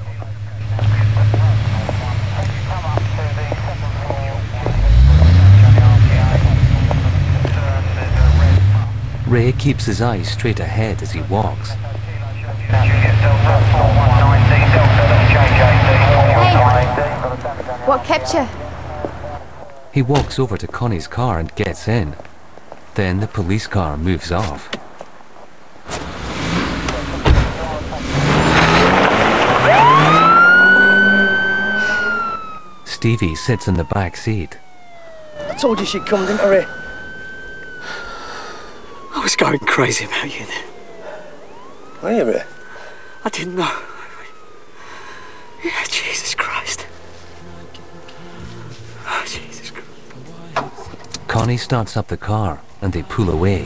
Ray keeps his eyes straight ahead as he walks. Hey, what kept you? He walks over to Connie's car and gets in. Then the police car moves off. Stevie sits in the back seat. I told you she'd come, didn't I, Ray? I was going crazy about you then. Were you, Ray? I didn't know. Yeah, Jesus Christ. Oh, Jesus Christ. Connie starts up the car and they pull away.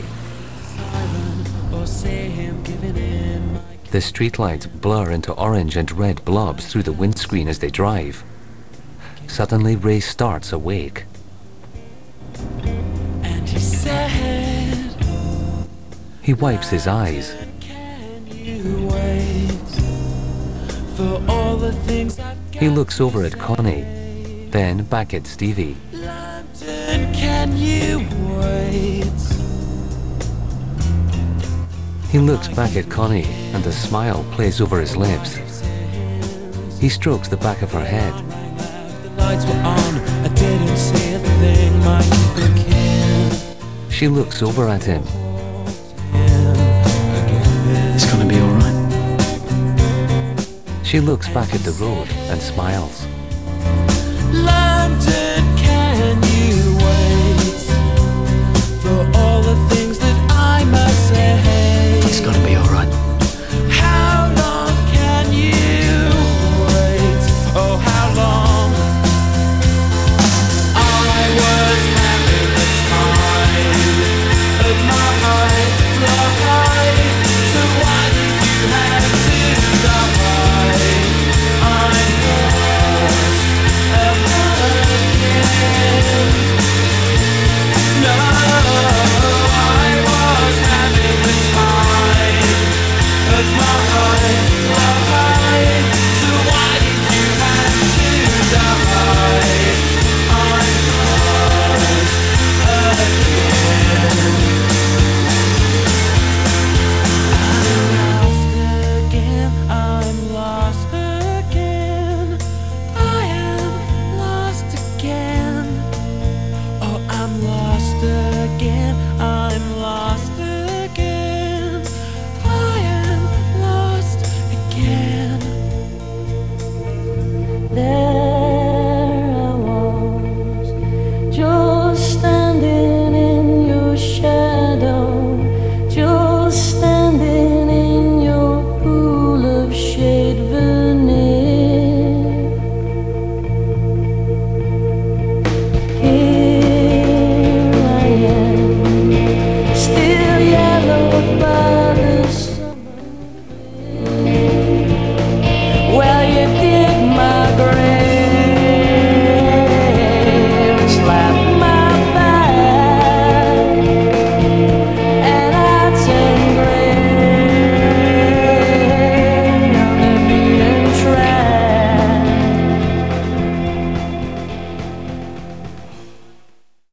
The streetlights blur into orange and red blobs through the windscreen as they drive. Suddenly, Ray starts awake. And he said, He wipes his eyes. you wait for all the things I've He looks over at Connie, then back at Stevie. done. Can you wait? He looks back at Connie and a smile plays over his lips. He strokes the back of her head. The lights were on, I didn't see a thing, my evil kid. She looks over at him. It's gonna be alright. She looks back at the road and smiles. London